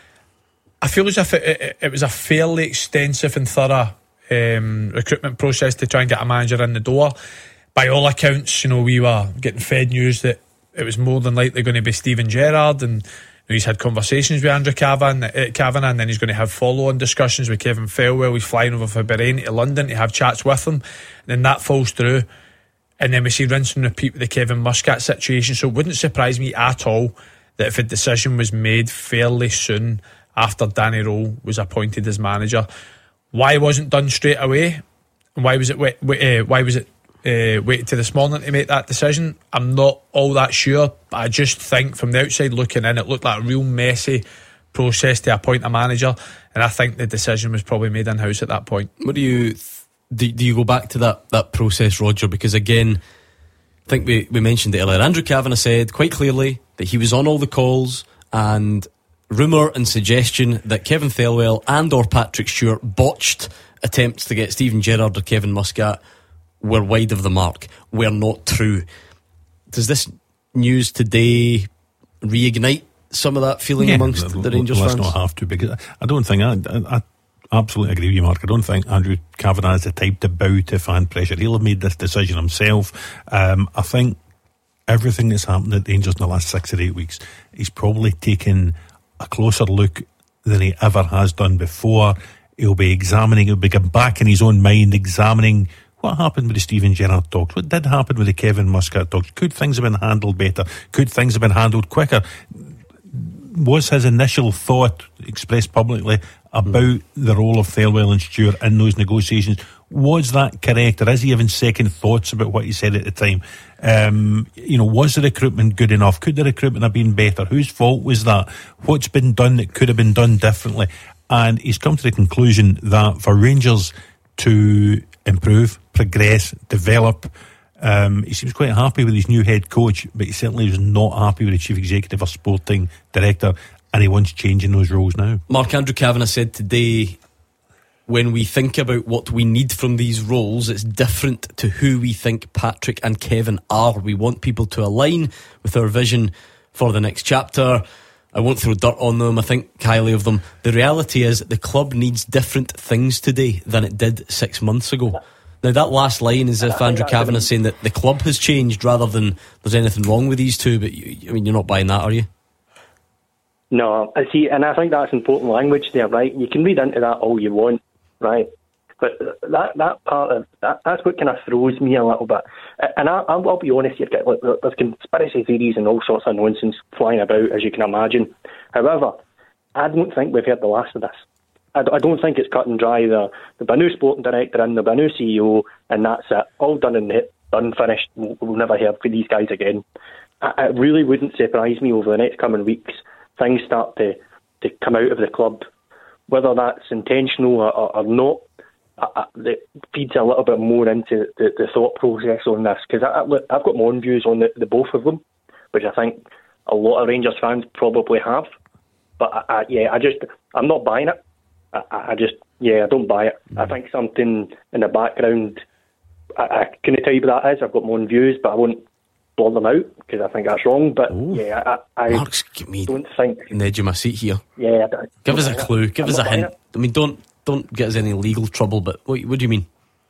I feel as if it, it, it was a fairly extensive and thorough um, recruitment process to try and get a manager in the door. By all accounts, you know, we were getting fed news that it was more than likely going to be Steven Gerrard, and he's had conversations with Andrew Kavanagh, uh, Kavanagh, and then he's going to have follow-on discussions with Kevin Fairwell. He's flying over from Bahrain to London to have chats with him, and then that falls through, and then we see rinse and repeat with the Kevin Muscat situation. So it wouldn't surprise me at all that if a decision was made fairly soon after Danny Rowe was appointed as manager, why it wasn't done straight away, and why was it wait, wait, uh, why was it Uh, waited to this morning to make that decision, I'm not all that sure. But I just think from the outside looking in, it looked like a real messy process to appoint a manager, and I think the decision was probably made in-house at that point. What do you th- do, do you go back to that, that process, Roger? Because again, I think we, we mentioned it earlier, Andrew Kavanagh said quite clearly that he was on all the calls, and rumour and suggestion that Kevin Thelwell and or Patrick Stewart botched attempts to get Steven Gerrard or Kevin Muscat were wide of the mark, were not true. Does this news today reignite some of that feeling yeah, amongst the, the Rangers let's fans? Let's not have to, because I don't think, I, I, I absolutely agree with you, Mark. I don't think Andrew Kavanagh is the type to bow to fan pressure. He'll have made this decision himself. Um, I think everything that's happened at Rangers in the last six or eight weeks, he's probably taken a closer look than he ever has done before. He'll be examining, he'll be going back in his own mind, examining what happened with the Steven Gerrard talks? What did happen with the Kevin Muscat talks? Could things have been handled better? Could things have been handled quicker? Was his initial thought expressed publicly about mm. the role of Thelwell and Stewart in those negotiations, was that correct, or is he having second thoughts about what he said at the time? Um, you know, was the recruitment good enough? Could the recruitment have been better? Whose fault was that? What's been done that could have been done differently? And he's come to the conclusion that for Rangers to improve, progress, develop, um, he seems quite happy with his new head coach, but he certainly was not happy with the chief executive or sporting director, and he wants changing those roles now. Mark, Andrew Kavanagh said today, when we think about what we need from these roles, it's different to who we think Patrick and Kevin are. We want people to align with our vision for the next chapter. I won't throw dirt on them, I think highly of them. The reality is the club needs different things today than it did six months ago. Now that last line is as if Andrew Kavanagh is saying that the club has changed rather than there's anything wrong with these two, but you, I mean, you're not buying that, are you? No, I see, and I think that's important language there, right? You can read into that all you want, right? But that that part of that that's what kind of throws me a little bit. And I, I'll, I'll be honest here, like, there's conspiracy theories and all sorts of nonsense flying about, as you can imagine. However, I don't think we've heard the last of this. I, I don't think it's cut and dry. There'll be a new sporting director in, there'll be a new C E O, and that's it. All done and done, finished. We'll, we'll never hear from these guys again. I, it really wouldn't surprise me over the next coming weeks. Things start to, to come out of the club, whether that's intentional or, or, or not. I, I, it feeds a little bit more into the, the thought process on this, because I, I, I've got my own views on the, the both of them, which I think a lot of Rangers fans probably have. But I, I, yeah, I just I'm not buying it. I, I just yeah, I don't buy it. Mm. I think something in the background. I, I couldn't tell you what that is. I've got my own views, but I won't blur them out because I think that's wrong. But Ooh. yeah, I, I Mark's give me don't think on the edge of my seat here. Yeah, I, give us a clue. Give I'm us a hint. It. I mean, don't don't get us any legal trouble. But what, what do you mean?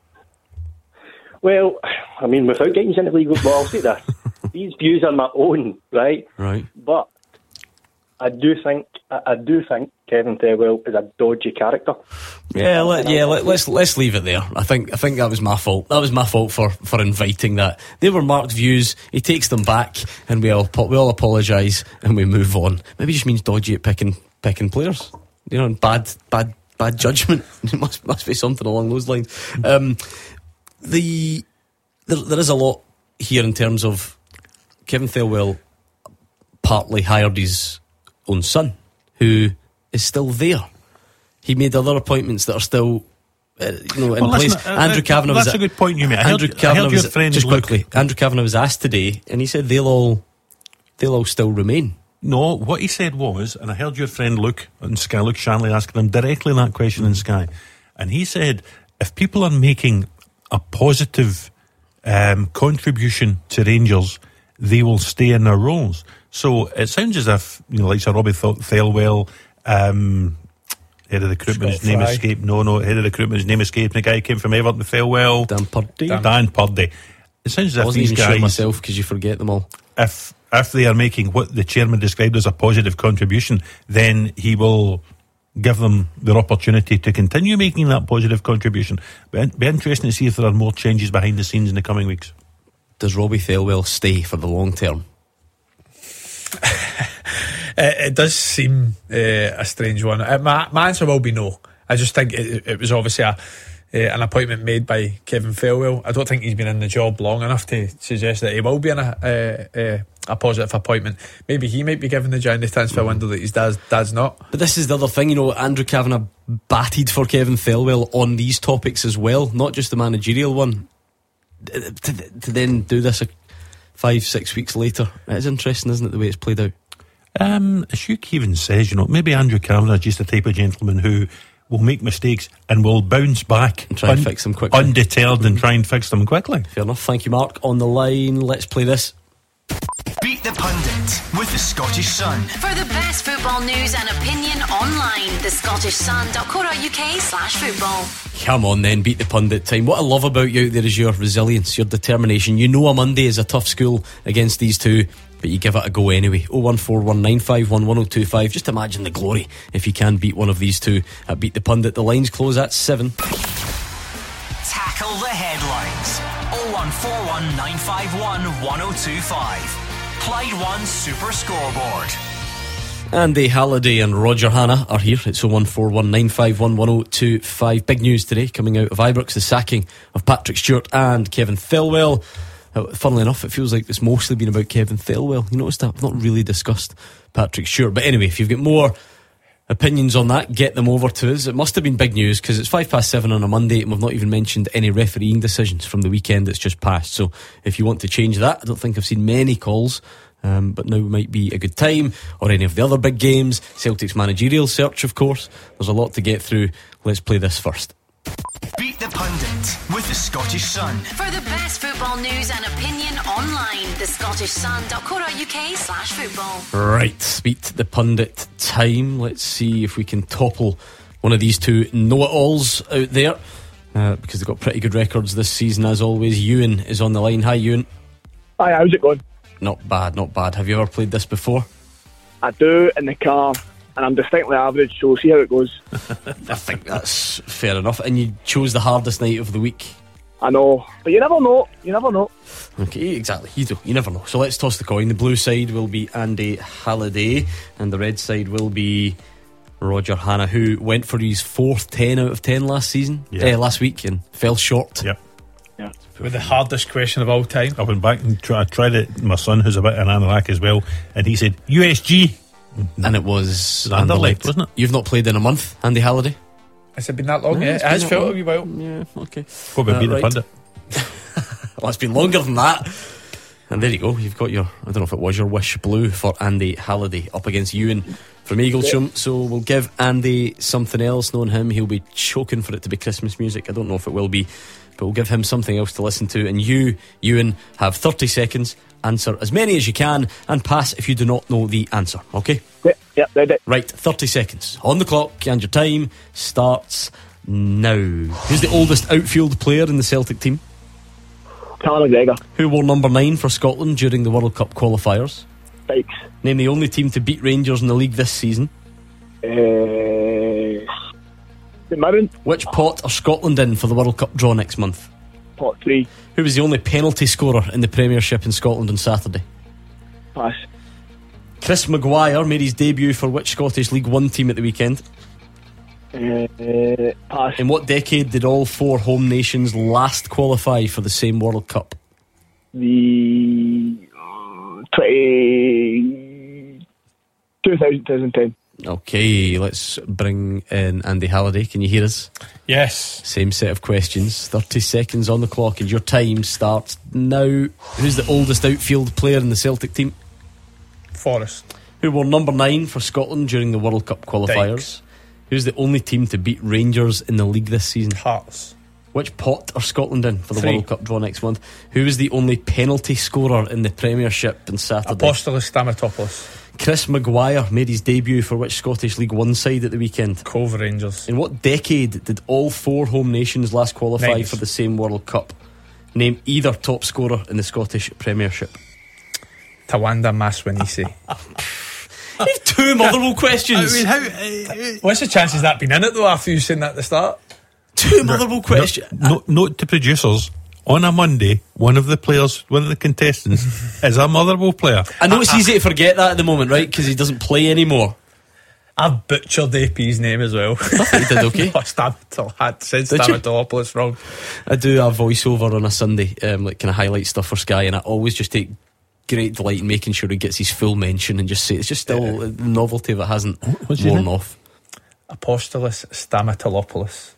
Well, I mean, without getting into legal, well, I'll say this: these views are my own, right? Right. But I do think I, I do think Kevin Thirlwell is a dodgy character. Yeah, let, yeah. Let, let's let's leave it there. I think I think that was my fault. That was my fault for, for inviting that. They were Mark's views. He takes them back, and we all we all apologise and we move on. Maybe he just means dodgy at picking picking players. You know, bad bad bad judgment. It must must be something along those lines. Um, the there, there is a lot here in terms of Kevin Thirlwell partly hired his own son, who is still there. He made other appointments that are still, uh, you know, in well, place. Listen, uh, Andrew Kavanagh that's was a good point you made. I Andrew heard, Kavanagh I heard your was, friend just Luke, quickly. Andrew Kavanagh was asked today, and he said they'll all they'll all still remain. No, what he said was, and I heard your friend Luke on Sky, Luke Shanley, asking him directly that question in Sky, and he said if people are making a positive um, contribution to Rangers, they will stay in their roles. So it sounds as if, you know, like Sir Robbie Th- Thelwell, um, head of the recruitment, his name escaped. No, no, head of the recruitment, his name escaped. The guy came from Everton, Thelwell. Dan Purdy. Dan, Dan Purdy. It sounds as if I wasn't these even guys, sure myself because you forget them all. If if they are making what the chairman described as a positive contribution, then he will give them their opportunity to continue making that positive contribution. But be interesting to see if there are more changes behind the scenes in the coming weeks. Does Robbie Thelwell stay for the long term? it, it does seem uh, a strange one. Uh, my, my answer will be no. I just think it, it was obviously a, uh, an appointment made by Kevin Thirlwell. I don't think he's been in the job long enough to suggest that he will be in a, uh, uh, a positive appointment. Maybe he might be given the job in the transfer window that his dad's, dad's not. But this is the other thing, you know, Andrew Kavanagh batted for Kevin Thirlwell on these topics as well, not just the managerial one. To, to then do this a five, six weeks later, it is interesting, isn't it, the way it's played out? Um, as Hugh Keevan says, you know, maybe Andrew Kavanagh is just the type of gentleman who will make mistakes and will bounce back and try un- and fix them quickly, undeterred, and try and fix them quickly. Fair enough. Thank you, Mark. On the line, let's play this. Beat the Pundit with the Scottish Sun. For the best football news and opinion online, the scottish sun dot co dot uk slash football. Come on then, beat the pundit time. What I love about you out there is your resilience, your determination. You know a Monday is a tough school against these two, but you give it a go anyway. oh one four one nine five one one oh two five. Just imagine the glory if you can beat one of these two at Beat the Pundit. The lines close at seven. Tackle the headlines. oh one four one nine five one one oh two five. Clyde One Super Scoreboard. Andy Halliday and Roger Hanna are here. It's oh one four one nine five one one oh two five. Big news today coming out of Ibrox, the sacking of Patrick Stewart and Kevin Thirlwell. Uh, funnily enough, it feels like it's mostly been about Kevin Thirlwell. You notice that? I've not really discussed Patrick Stewart. But anyway, if you've got more opinions on that, get them over to us. It must have been big news because it's five past seven on a Monday and we've not even mentioned any refereeing decisions from the weekend that's just passed. So if you want to change that, I don't think I've seen many calls, um, but now might be a good time. Or any of the other big games. Celtic's managerial search, of course. There's a lot to get through. Let's play this first. Beat the Pundit with the Scottish Sun. For the best football news and opinion online, the scottish sun dot co dot uk slash football. Right, Beat the Pundit time. Let's see if we can topple one of these two know-it-alls out there, uh, because they've got pretty good records this season as always. Ewan is on the line. Hi, Ewan. Hi, how's it going? Not bad, not bad. Have you ever played this before? I do, in the car. and I'm distinctly average, so we'll see how it goes. I think that's fair enough. And you chose the hardest night of the week. I know, but you never know. You never know. Okay, exactly. You do. You never know. So let's toss the coin. The blue side will be Andy Halliday, and the red side will be Roger Hannah, who went for his fourth ten out of ten last season, Yeah. eh, last week, and fell short. Yep. Yeah. With the hardest question of all time. I went back and try, I tried it. My son, who's a bit of an anorak as well, and he said U S G, And it was Anderlecht, Anderlecht, wasn't it? You've not played in a month, Andy Halliday? Has it been that long? No, Yeah, it's it has been felt that a wee while. Yeah, okay. What about Uh, being right. a pundit? Well, it's been longer than that. And there you go. You've got your, I don't know if it was your wish blue for Andy Halliday up against Ewan from Eaglesham. So we'll give Andy something else. Knowing him, he'll be choking for it to be Christmas music. I don't know if it will be, but we'll give him something else to listen to. And you, Ewan, have thirty seconds. Answer as many as you can and pass if you do not know the answer. Okay? Yeah, yeah, ready. Right, thirty seconds on the clock, and your time starts now. Who's the oldest outfield player in the Celtic team? Callum McGregor. Who wore number nine for Scotland during the World Cup qualifiers? Bikes. Name the only team to beat Rangers in the league this season. Uh, the Mirren. Which pot are Scotland in for the World Cup draw next month? Pot three. Who was the only penalty scorer in the Premiership in Scotland on Saturday? Pass. Chris Maguire made his debut for which Scottish League One team at the weekend? Uh, pass. In what decade did all four home nations last qualify for the same World Cup? The uh, twenty two thousand twenty ten. Okay, let's bring in Andy Halliday. Can you hear us? Yes. Same set of questions. thirty seconds on the clock, and your time starts now. Who's the oldest outfield player in the Celtic team? Forrest. Who wore number nine for Scotland during the World Cup qualifiers? Dykes. Who's the only team to beat Rangers in the league this season? Hearts. Which pot are Scotland in for the Three. World Cup draw next month? Who was the only penalty scorer in the Premiership on Saturday? Apostolos Stamatopoulos. Chris Maguire made his debut for which Scottish League One side at the weekend? Cove Rangers. In what decade did all four home nations last qualify Nineties. for the same World Cup? Name either top scorer in the Scottish Premiership. Tawanda Maswanisi. You've two Motherwell questions. I mean, how? Uh, What's the chances that been in it though after you saying that at the start? Two Motherwell questions. no, note to producers: on a Monday, one of the players, one of the contestants, is a Motherwell player. I know it's easy to forget that at the moment, right? Because he doesn't play anymore. I've butchered A P's name as well. You did okay. I Stamatopoulos. had said Did you? Stamatopoulos wrong. I do a voiceover on a Sunday, um, like kind of highlight stuff for Sky, and I always just take great delight in making sure he gets his full mention and just say it's just still the novelty of it hasn't What's his worn name? off. Apostolos Stamatopoulos.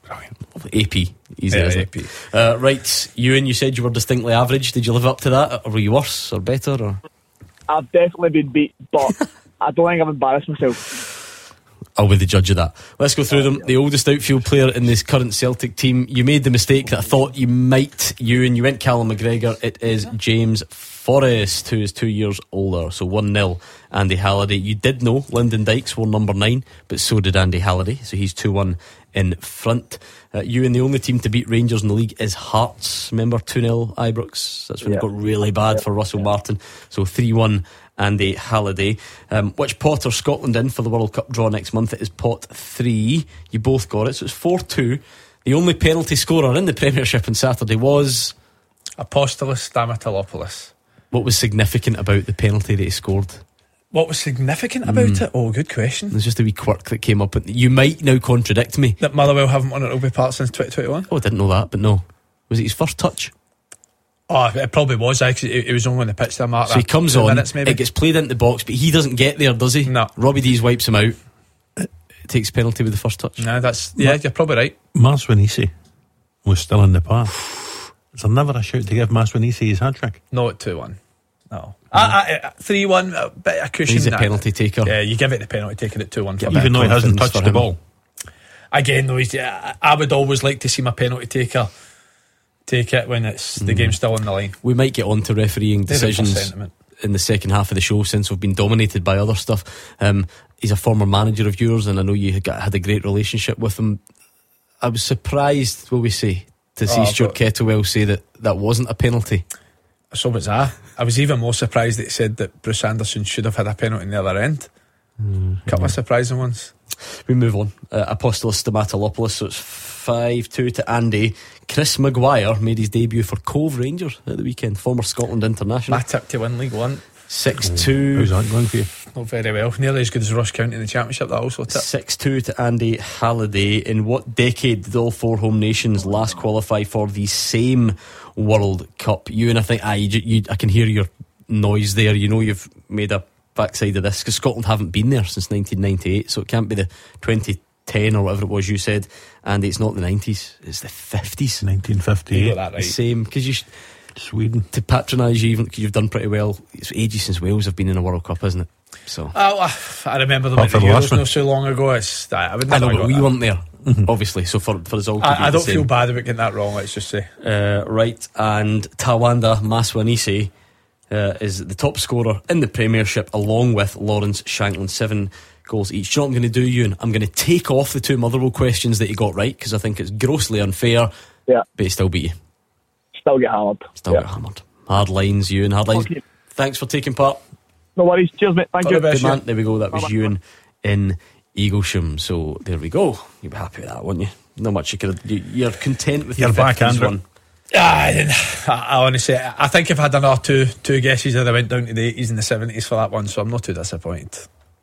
A P, easy Yeah, isn't A it? P. Uh, right, Ewan, you said you were distinctly average. Did you live up to that, or were you worse or better? Or I've definitely been beat, but I don't think I've embarrassed myself. I'll be the judge of that. Let's go through them. The oldest outfield player in this current Celtic team. You made the mistake that I thought you might, Ewan. You went Callum McGregor. It is James Forrest, who is two years older. So one nil, Andy Halliday. You did know Lyndon Dykes wore number nine, but so did Andy Halliday. So he's two one in front. Uh, Ewan, the only team to beat Rangers in the league is Hearts. Remember two nil Ibrox? That's when Yeah. it got really bad for Russell Martin. So three one Andy Halliday. Um, which pot are Scotland in for the World Cup draw next month? It is pot three. You both got it, so it's four two. The only penalty scorer in the Premiership on Saturday was... Apostolos Stamatopoulos. What was significant about the penalty that he scored? What was significant about Mm. it? Oh, good question. There's just a wee quirk that came up. You might now contradict me. That Motherwell haven't won at Rugby Park since twenty twenty-one. Oh, I didn't know that, but no. Was it his first touch? Oh, it probably was. Actually, it, it was only on the pitch there, Mark. So he comes two on, minutes, maybe. it gets played into the box, but he doesn't get there, does he? No. Robbie Dees wipes him out. It takes penalty with the first touch. No, that's yeah. You're probably right. Maswanisi was still in the path. Is there never a shout to give Maswanisi his hat trick? No, at two one. No, three one. A bit of cushion. He's a that. penalty taker. Yeah, you give it the penalty, taking it two one. Get a bit Even of though he hasn't confidence touched for the him. ball. Again, though, he's, yeah, I would always like to see my penalty taker take it when it's the game's still on the line. We might get on to refereeing Very good decisions sentiment. in the second half of the show, since we've been dominated by other stuff. Um, he's a former manager of yours, and I know you had got- had a great relationship with him. I was surprised, will we say, to see Oh, Stuart but- Kettlewell say that that wasn't a penalty. So was I. I was even more surprised that he said that Bruce Anderson should have had a penalty in the other end. Mm, Couple of surprising ones. We move on. uh, Apostolos Stamatolopoulos, so it's five two to Andy. Chris Maguire made his debut for Cove Rangers at the weekend, former Scotland international. My tip to win League One. six two. How's that going for you? Not very well. Nearly as good as Ross County in the Championship, that also tip. six two to Andy Halliday. In what decade did all four home nations last qualify for the same World Cup? You and I think ah, you, you, I can hear your noise there. You know you've made a backside of this because Scotland haven't been there since nineteen ninety-eight, so it can't be the twenty ten or whatever it was you said. And it's not the nineties, it's the fifties. nineteen fifty-eight. You got that right. Same, because you sh- Sweden. to patronise you even because you've done pretty well. It's ages since Wales have been in a World Cup, isn't it? So Oh, I remember them Apart at the from the last Euros one. not so long ago. It's, I, would I never know, but got we that. weren't there, obviously. So for for us all, to be I, I the don't same. feel bad about getting that wrong, let's just say. Uh, right, and Tawanda Maswanise uh, is the top scorer in the Premiership, along with Lawrence Shanklin, seven goals each. Do you know what I'm going to do, Ewan? I'm going to take off the two Motherwell questions that you got right because I think it's grossly unfair. Yeah. But he still beat you. Still get hammered. Still yeah. got hammered. Hard lines, Ewan. Hard lines. Okay. Thanks for taking part. No worries. Cheers, mate. Thank All you. the best. Good man. There we go. That was Bye-bye. Ewan in Eaglesham. So there we go. You'd be happy with that, wouldn't you? Not much you could. You, you're content with You're your back, fifties Andrew. one. Ah, I, didn't- I, I honestly, I think I've had another two two guesses that I went down to the eighties and the seventies for that one, so I'm not too disappointed.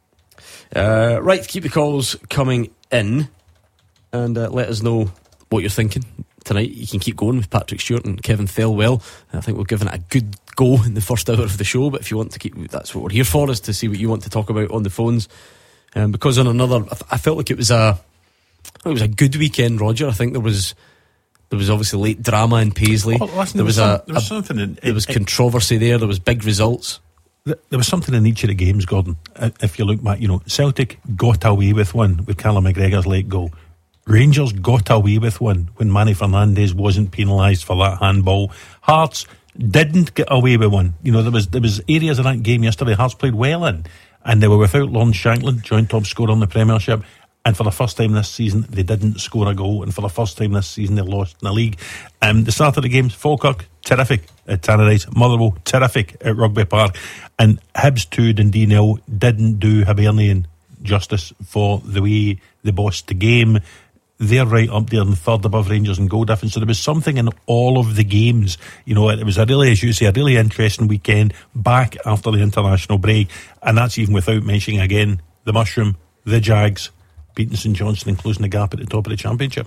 Uh, right, keep the calls coming in and uh, let us know what you're thinking tonight. You can keep going with Patrick Stewart and Kevin Thelwell. I think we're giving it a good go in the first hour of the show, but if you want to keep, that's what we're here for, is to see what you want to talk about on the phones. Um, because on another, I, th- I felt like it was a it was a good weekend, Roger. I think there was there was obviously late drama in Paisley. Oh, listen, there was, some- a, there was a- something in, there was in- controversy there. There was big results. Th- There was something in each of the games, Gordon. Uh, If you look back, you know, Celtic got away with one with Callum McGregor's late goal. Rangers got away with one when Manny Fernandes wasn't penalised for that handball. Hearts didn't get away with one. You know, there was there was areas of that game yesterday Hearts played well in, and they were without Lawrence Shanklin, joint top scorer in the Premiership. And for the first time this season, they didn't score a goal. And for the first time this season, they lost in the league. Um, the start of the games, Falkirk, terrific at Tannadice. Motherwell, terrific at Rugby Park. And Hibs two, Dundee nil, didn't do Hibernian justice for the way they bossed the game. They're right up there in third above Rangers and goal difference. So there was something in all of the games. You know, it was a really, as you say, a really interesting weekend back after the international break. And that's even without mentioning again the Mushroom, the Jags, beating St Johnstone and closing the gap at the top of the Championship.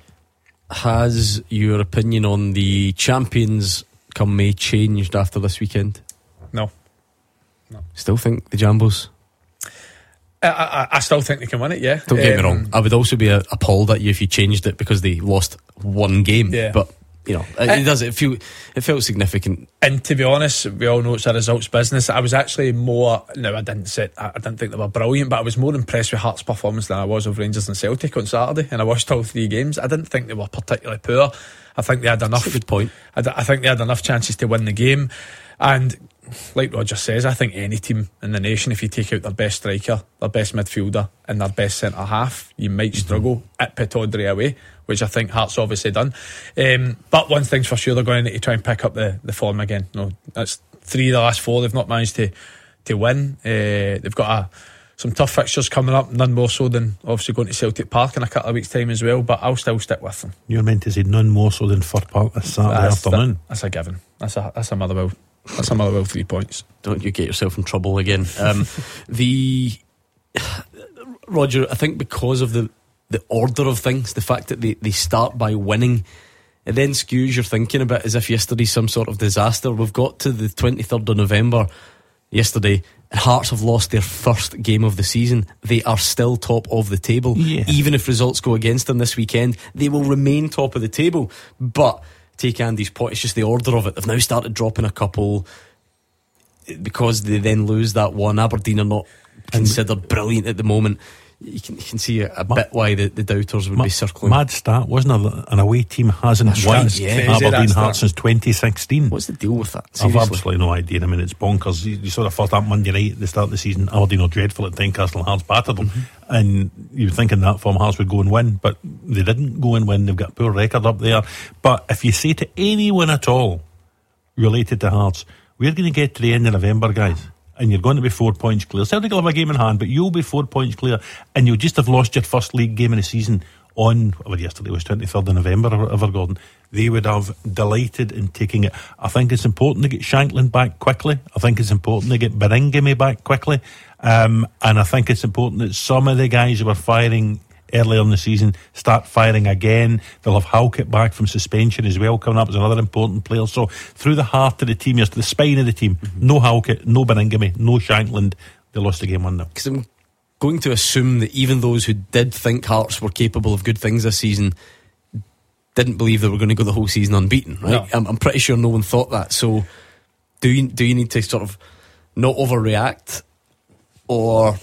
Has your opinion on the champions come May changed after this weekend? No. Still think the Jambos? I, I, I still think they can win it, yeah. Don't get me Um, wrong. I would also be uh, appalled at you if you changed it because they lost one game. Yeah. But you know, it, it does. It feel it felt significant. And to be honest, we all know it's a results business. I was actually more. No, I didn't say. I I didn't think they were brilliant, but I was more impressed with Hearts' performance than I was of Rangers and Celtic on Saturday. And I watched all three games. I didn't think they were particularly poor. I think they had enough. That's a good point. I, d- I think they had enough chances to win the game. And like Roger says, I think any team in the nation, if you take out their best striker, their best midfielder, and their best centre half, you might struggle at Pittodrie away, which I think Hearts obviously done. Um, but one thing's for sure, they're going to need to try and pick up the, the form again. No, that's three of the last four they've not managed to to win. Uh, they've got a, some tough fixtures coming up, none more so than obviously going to Celtic Park in a couple of weeks' time as well. But I'll still stick with them. You're meant to say none more so than Fir Park this Saturday That's, afternoon. that, that's a given. That's a that's a Motherwell. That's a Motherwell three points. Don't you get yourself in trouble again. Um, the Roger, I think because of the the order of things, the fact that they, they start by winning, it then skews your thinking a bit as if yesterday's some sort of disaster. We've got to the twenty-third of November yesterday, and Hearts have lost their first game of the season. They are still top of the table. Yeah. Even if results go against them this weekend, they will remain top of the table. But take Andy's point, it's just the order of it. They've now started dropping a couple because they then lose that one. Aberdeen are not considered brilliant at the moment. You can, you can see a, a bit why the, the doubters would Ma- be circling. Mad stat, wasn't there? An away team hasn't That's won right, yeah. Crazy, Aberdeen that Hearts stat. since twenty sixteen. What's the deal with that? I've Seriously? absolutely no idea. I mean, it's bonkers. You, you saw the first that Monday night at the start of the season. Aberdeen are dreadful at Tynecastle and Hearts battered them. Mm-hmm. And you were thinking that form Hearts would go and win, but they didn't go and win. They've got a poor record up there. But if you say to anyone at all related to Hearts, we're going to get to the end of November, guys, and you're going to be four points clear. Celtic will have a game in hand, but you'll be four points clear, and you'll just have lost your first league game of the season on, whatever yesterday was, twenty-third of November or whatever, Gordon. They would have delighted in taking it. I think it's important to get Shankland back quickly. I think it's important to get Biringame back quickly. Um, and I think it's important that some of the guys who were firing earlier in the season start firing again. They'll have Halkett back from suspension as well, coming up as another important player. So through the heart of the team, yes, the spine of the team, mm-hmm. no Halkett, no Biringame, no Shankland. They lost the game one nil. Because I'm going to assume that even those who did think Hearts were capable of good things this season didn't believe they were going to go the whole season unbeaten, right? No. I'm, I'm pretty sure no one thought that. So do you do you need to sort of not overreact, or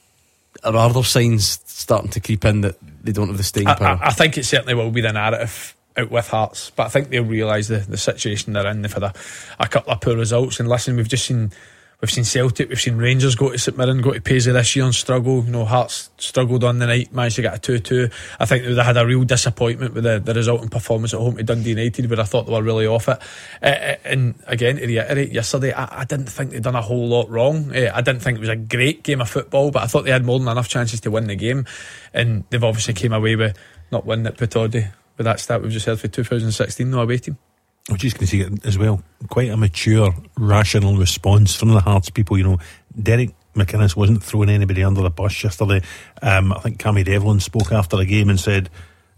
are there signs starting to creep in that they don't have the staying power? I, I think it certainly will be the narrative out with Hearts, but I think they'll realise the, the situation they're in. They've had a, a couple of poor results, and listen, we've just seen We've seen Celtic, we've seen Rangers go to St Mirren, go to Paisley this year and struggle. You know, Hearts struggled on the night, managed to get a two two. I think they had a real disappointment with the, the resulting performance at home to Dundee United, where I thought they were really off it. Uh, and again, to reiterate, yesterday, I, I didn't think they'd done a whole lot wrong. Uh, I didn't think it was a great game of football, but I thought they had more than enough chances to win the game. And they've obviously came away with not winning at Pittodrie with that stat we've just heard for two thousand sixteen, no away team. I was just going to say it as well, quite a mature, rational response from the Hearts people. You know, Derek McInnes wasn't throwing anybody under the bus yesterday. Um, I think Cammy Devlin spoke after the game and said,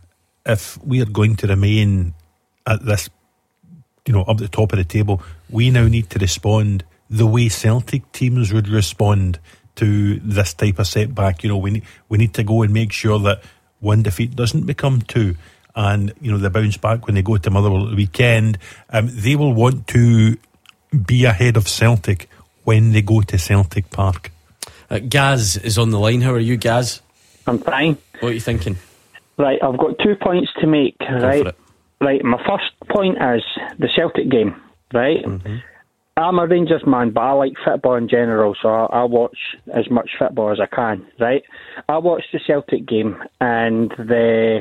if we are going to remain at this, you know, up the top of the table, we now need to respond the way Celtic teams would respond to this type of setback. You know, we need, we need to go and make sure that one defeat doesn't become two. And, you know, they bounce back when they go to Motherwell at the weekend. Um, they will want to be ahead of Celtic when they go to Celtic Park. Uh, Gaz is on the line. How are you, Gaz? I'm fine. What are you thinking? Right, I've got two points to make. Right, right. My first point is the Celtic game. Right, mm-hmm. I'm a Rangers man, but I like football in general, so I, I watch as much football as I can. Right, I watched the Celtic game and the.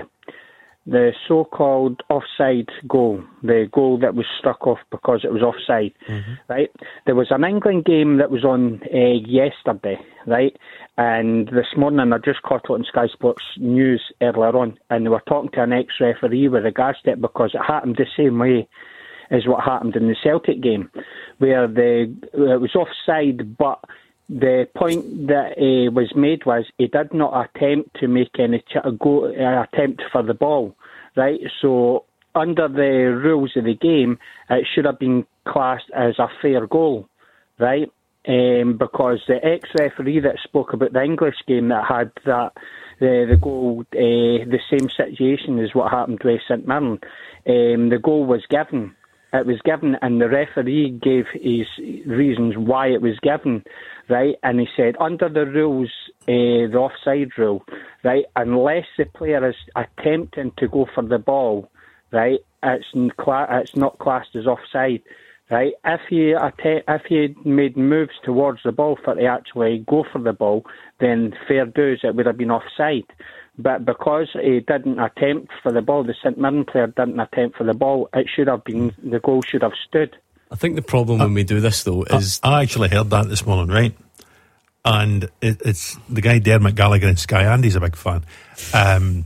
The so-called offside goal, the goal that was struck off because it was offside, mm-hmm. right? There was an England game that was on uh, yesterday, right? And this morning I just caught it on Sky Sports News earlier on, and they were talking to an ex-referee with regards to it because it happened the same way as what happened in the Celtic game, where the it was offside, but the point that uh, was made was he did not attempt to make any ch- go uh, attempt for the ball, right? So under the rules of the game, it should have been classed as a fair goal, right? Um, because the ex-referee that spoke about the English game that had that the the goal, uh, the same situation as what happened with St Mirren, um, the goal was given. It was given, and the referee gave his reasons why it was given, right? And he said, under the rules, uh, the offside rule, right, unless the player is attempting to go for the ball, right, it's, in cla- it's not classed as offside, right? If he att- if he made moves towards the ball for to actually go for the ball, then fair dues, it would have been offside. But because he didn't attempt for the ball, the St Mirren player didn't attempt for the ball, it should have been, the goal should have stood. I think the problem uh, when we do this, though, is... I, I actually heard that this morning, right? And it, it's the guy Dermot Gallagher in Sky, Andy's a big fan. Um,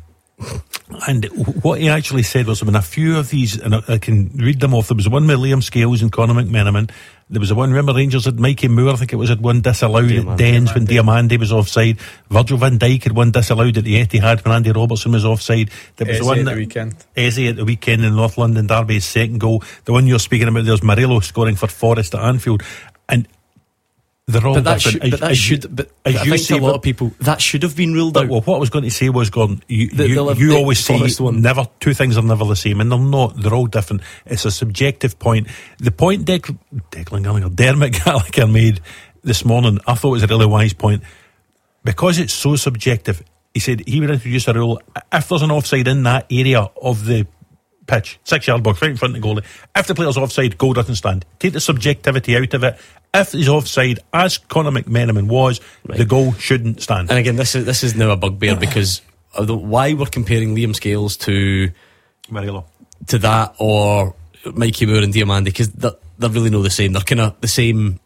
and what he actually said was, when a few of these, and I, I can read them off, there was one with Liam Scales and Conor McMenamin. There was a one, remember Rangers had Mikey Moore, I think it was, had one disallowed Diamande, at Dens when Diamande was offside. Virgil van Dijk had one disallowed at the Etihad when Andy Robertson was offside. There was Eze one at that, the weekend. Eze at the weekend in North London Derby's second goal. The one you're speaking about, there's Murillo scoring for Forest at Anfield. And they're all but that different. Should, but that should, but as I you think say, a lot of people, that should have been ruled out. Well, what I was going to say was, Gordon, you, the, you, you always say never, two things are never the same, and they're not. They're all different. It's a subjective point. The point Dec- Declan Gallagher, Dermot Gallagher made this morning, I thought was a really wise point. Because it's so subjective, he said he would introduce a rule, if there's an offside in that area of the pitch, six yard box, right in front of the goalie, if the player's offside, goal doesn't stand. Take the subjectivity out of it. If he's offside, as Conor McMenamin was, right, the goal shouldn't stand. And again, this is this is now a bugbear because of the, why we're comparing Liam Scales to Murillo, to that, or Mikey Moore and Diamande, because they're, they're really not the same. They're kind of the same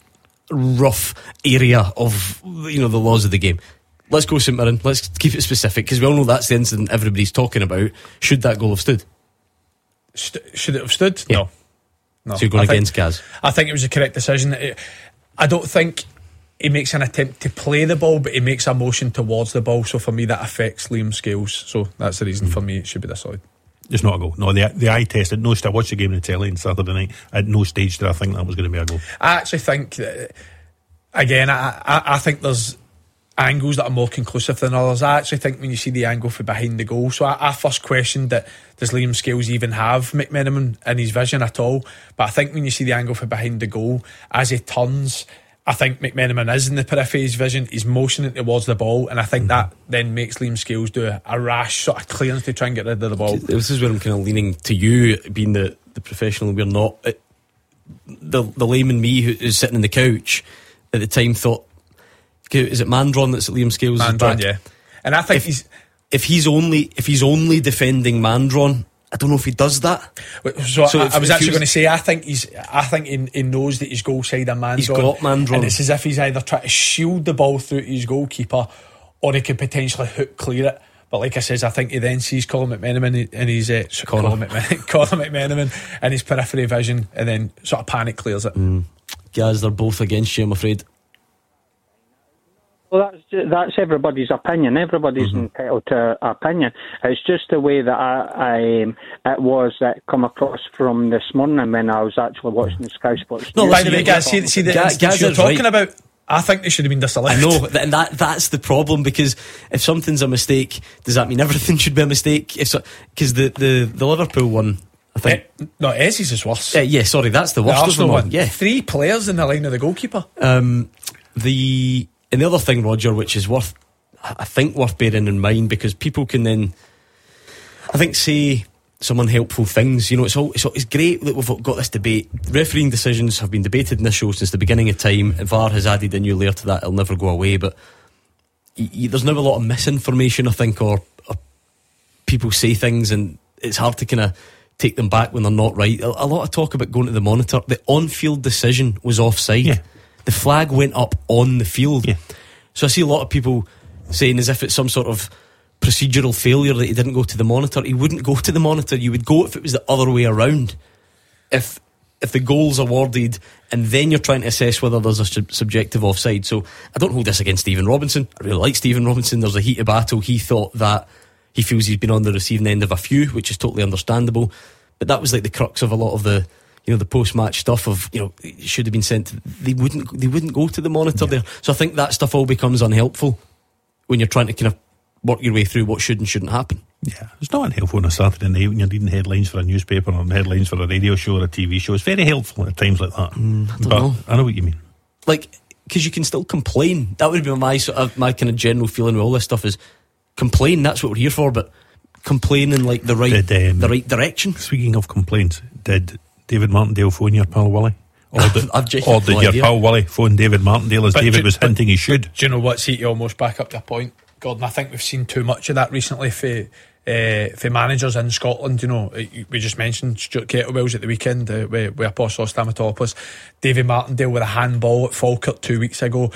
rough area of, you know, the laws of the game. Let's go St Mirren. Let's keep it specific, because we all know that's the incident everybody's talking about. Should that goal have stood? St- should it have stood? Yeah. No. No. So you're going I against think, Gaz? I think it was a correct decision. It, I don't think he makes an attempt to play the ball, but he makes a motion towards the ball. So for me, that affects Liam Scales. So that's the reason mm. for me it should be disallowed. It's not a goal. No, the the eye test. At no stage, I watched the game in the telly on Saturday night. At no stage did I think that was going to be a goal. I actually think that, again, I, I, I think there's angles that are more conclusive than others. I actually think when you see the angle from behind the goal, so I, I first questioned that, does Liam Scales even have McMenamin in his vision at all? But I think when you see the angle from behind the goal, as he turns, I think McMenamin is in the periphery of his vision. He's motioning towards the ball, and I think mm-hmm. that then makes Liam Scales do a, a rash sort of clearance to try and get rid of the ball. This is where I'm kind of leaning to you, being the, the professional. We're not it, the the layman me who is sitting on the couch at the time thought, is it Mandron that's at Liam Scales' Mandron, back? yeah. And I think if, he's if he's only if he's only defending Mandron, I don't know if he does that. So, so I, if, I was if actually was, going to say, I think he's, I think he, he knows that his goal side of Mandron. He's got Mandron, and it's as if he's either trying to shield the ball through to his goalkeeper, or he could potentially hook clear it. But like I says, I think he then sees Colin McMenamin and he's uh, Colin. Colin, McMenamin, Colin McMenamin in his periphery vision, and then sort of panic clears it. Mm. Guys, they're both against you, I'm afraid. Well, that's that's everybody's opinion. Everybody's mm-hmm. entitled to an opinion. It's just the way that I, I um, it was that come across from this morning when I was actually watching the Sky Sports. No, by the way, guys, see, see the Ga- instance you're talking right. about. I think they should have been disallowed. I know, and that that's the problem, because if something's a mistake, does that mean everything should be a mistake? If so, because the, the the Liverpool one, I think eh, no, Ezzy's is worse. Uh, yeah, sorry, that's the worst the of them one. all. Yeah, three players in the line of the goalkeeper. Um, the and the other thing, Roger, which is worth, I think, worth bearing in mind, because people can then, I think, say some unhelpful things. You know, it's all it's, it's great that we've got this debate. Refereeing decisions have been debated in this show since the beginning of time. V A R has added a new layer to that. It'll never go away. But y- y- there's now a lot of misinformation, I think, or, or people say things and it's hard to kind of take them back when they're not right. A, a lot of talk about going to the monitor. The on-field decision was offside. Yeah. The flag went up on the field. Yeah. So I see a lot of people saying as if it's some sort of procedural failure that he didn't go to the monitor. He wouldn't go to the monitor. You would go if it was the other way around. If if the goal's awarded and then you're trying to assess whether there's a sub- subjective offside. So I don't hold this against Stephen Robinson. I really like Stephen Robinson. There's a heated battle. He thought that he feels he's been on the receiving end of a few, which is totally understandable. But that was like the crux of a lot of the, you know, the post-match stuff of, you know, it should have been sent to, they wouldn't they wouldn't go to the monitor yeah. there. So I think that stuff all becomes unhelpful when you're trying to kind of work your way through what should and shouldn't happen. Yeah, it's not unhelpful on a Saturday night when you're reading headlines for a newspaper or headlines for a radio show or a T V show. It's very helpful at times like that. Mm, I don't but know. I know what you mean. Like, because you can still complain. That would be my sort of, my kind of general feeling with all this stuff is complain. That's what we're here for. But complain in like the right did, um, the right direction. Speaking of complaints, did David Martindale phone your pal Willie? Or did, I've just or did no your idea. pal Willie phone David Martindale as But David do, was hinting but, he should? Do you know what? See, to almost back up your point, Gordon, I think we've seen too much of that recently for uh, for managers in Scotland. You know, we just mentioned Stuart Kettlewells at the weekend uh, with, with Apostolos Stamatopoulos, David Martindale with a handball at Falkirk two weeks ago.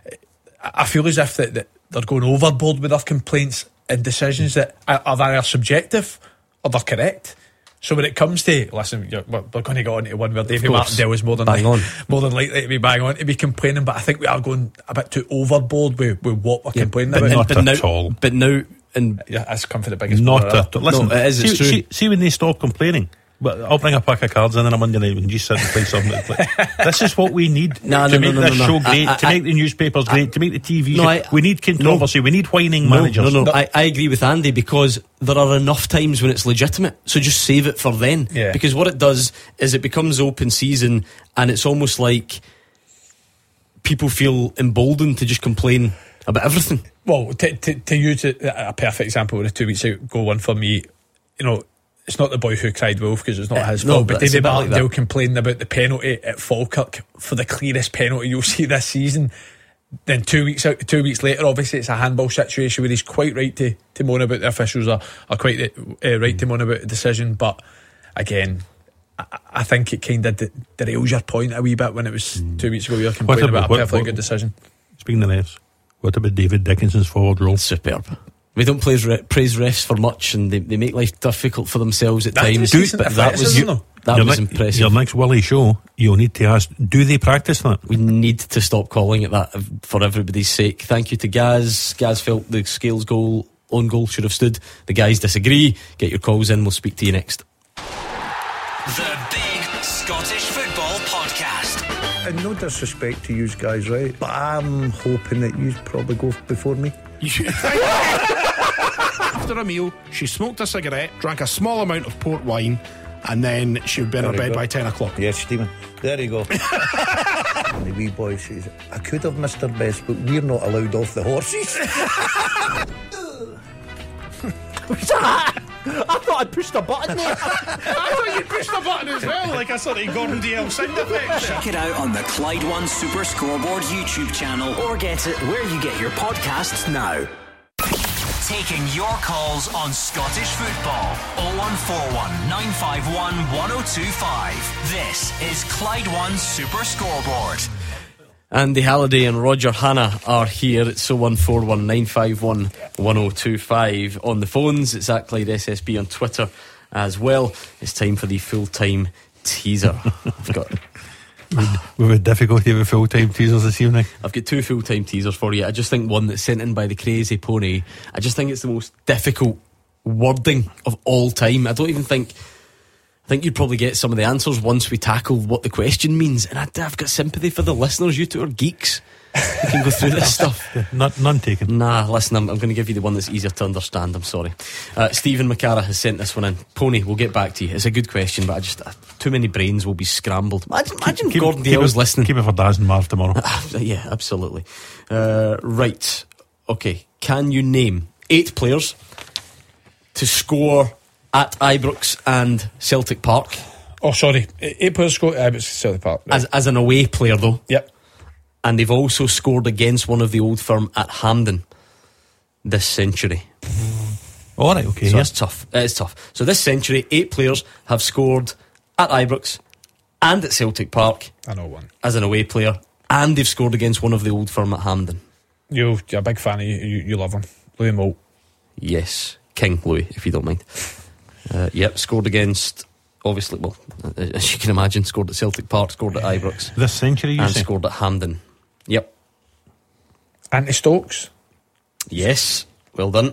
I feel as if that, that they're going overboard with their complaints and decisions that are, are either subjective or they're correct. So when it comes to, listen, you're, we're, we're going to go on to one where David Martindale is more than bang on. more than likely to be bang on to be complaining, but I think we are going a bit too overboard with, with what we're Yeah, complaining but about. not but at now, all. But now, and Yeah, that's come for the biggest Not bother. at all. Listen, No, it is, it's see, true. see, see when they stop complaining. But I'll bring a pack of cards in on a Monday night. We can just sit and play something. This is what we need No, to no, make no, no, this no, show no. great, I- I- to make the newspapers great, to make the T V No, show. I- we need controversy. We need whining no, managers. no, no, I, I agree with Andy, because there are enough times when it's legitimate. So just save it for then. Yeah. Because what it does is it becomes open season, and it's almost like people feel emboldened to just complain about everything. Well, to, to, to use a perfect example of a two weeks ago one for me, you know, it's not the boy who cried wolf because it's not Uh, his no, fault, but but it's a David bit like Martindale that. complaining about the penalty at Falkirk for the clearest penalty you'll see this season. Then two weeks out, two weeks later, obviously it's a handball situation where he's quite right to, to moan about the officials, are, are quite uh, right to moan about the decision. But again, I, I think it kind of de- derails your point a wee bit when it was mm. two weeks ago. You were What complaining about- about a what- perfectly what- good decision. Speaking of refs, what about David Dickinson's forward role? Superb. We don't praise, re- praise refs for much, and they, they make life difficult for themselves at That times. was decent But that was athleticism, though. that your was ne- impressive. Your next Willie show, you'll need to ask, do they practice that? We need to stop calling it that for everybody's sake. Thank you to Gaz. Gaz felt the Scales goal, own goal, should have stood. The guys disagree. Get your calls in. We'll speak to you next. The Big Scottish Football Podcast. And no disrespect to you guys, right? But I'm hoping that you probably go before me. After a meal, she smoked a cigarette, drank a small amount of port wine, and then she would be in her bed by ten o'clock. Yes, Stephen. There you go. And the wee boy says, I could have missed her best, but we're not allowed off the horses. What's that? I thought I pushed a button there. I thought you pushed a button as well, like a sort of Gordon D L sound effect. Check it out on the Clyde One Super Scoreboard YouTube channel or get it where you get your podcasts now. Taking your calls on Scottish football. oh one four one, nine five one, one oh two five. This is Clyde One Super Scoreboard. Andy Halliday and Roger Hanna are here. It's oh one four one, nine five one, one oh two five on the phones. It's at Clyde S S B on Twitter as well. It's time for the full-time teaser. I've got We've had difficulty with full-time teasers this evening. I've got two full-time teasers for you. I just think one that's sent in by the Crazy Pony, I just think it's the most difficult wording of all time. I don't even think I think you'd probably get some of the answers once we tackle what the question means. And I, I've got sympathy for the listeners. You two are geeks. You can go through this stuff. Yeah, none, none taken. Nah, listen, I'm, I'm going to give you the one that's easier to understand. I'm sorry. Uh, Stephen McCara has sent this one in. Pony, we'll get back to you. It's a good question, but I just uh, too many brains will be scrambled. Imagine, imagine keep, Gordon keep Dale's it, listening. Keep it for Daz and Marv tomorrow. Yeah, absolutely. Uh, right. Okay. Can you name eight players to score at Ibrox and Celtic Park? Oh, sorry. Eight players scored at Ibrox Celtic Park. Right. As, as an away player, though. Yep. And they've also scored against one of the Old Firm at Hampden this century. All right, okay. So yeah. it's tough. It is tough. So this century, eight players have scored at Ibrox and at Celtic Park. I know one. As an away player. And they've scored against one of the Old Firm at Hampden. You, you're a big fan of you. You, you love him. Louis Moult. Yes. King Louis, if you don't mind. Uh, yep, scored against... Obviously, well, as you can imagine, scored at Celtic Park, scored at Ibrox. This century, you and say? scored at Hampden. Yep. Anti Stokes. Yes, well done.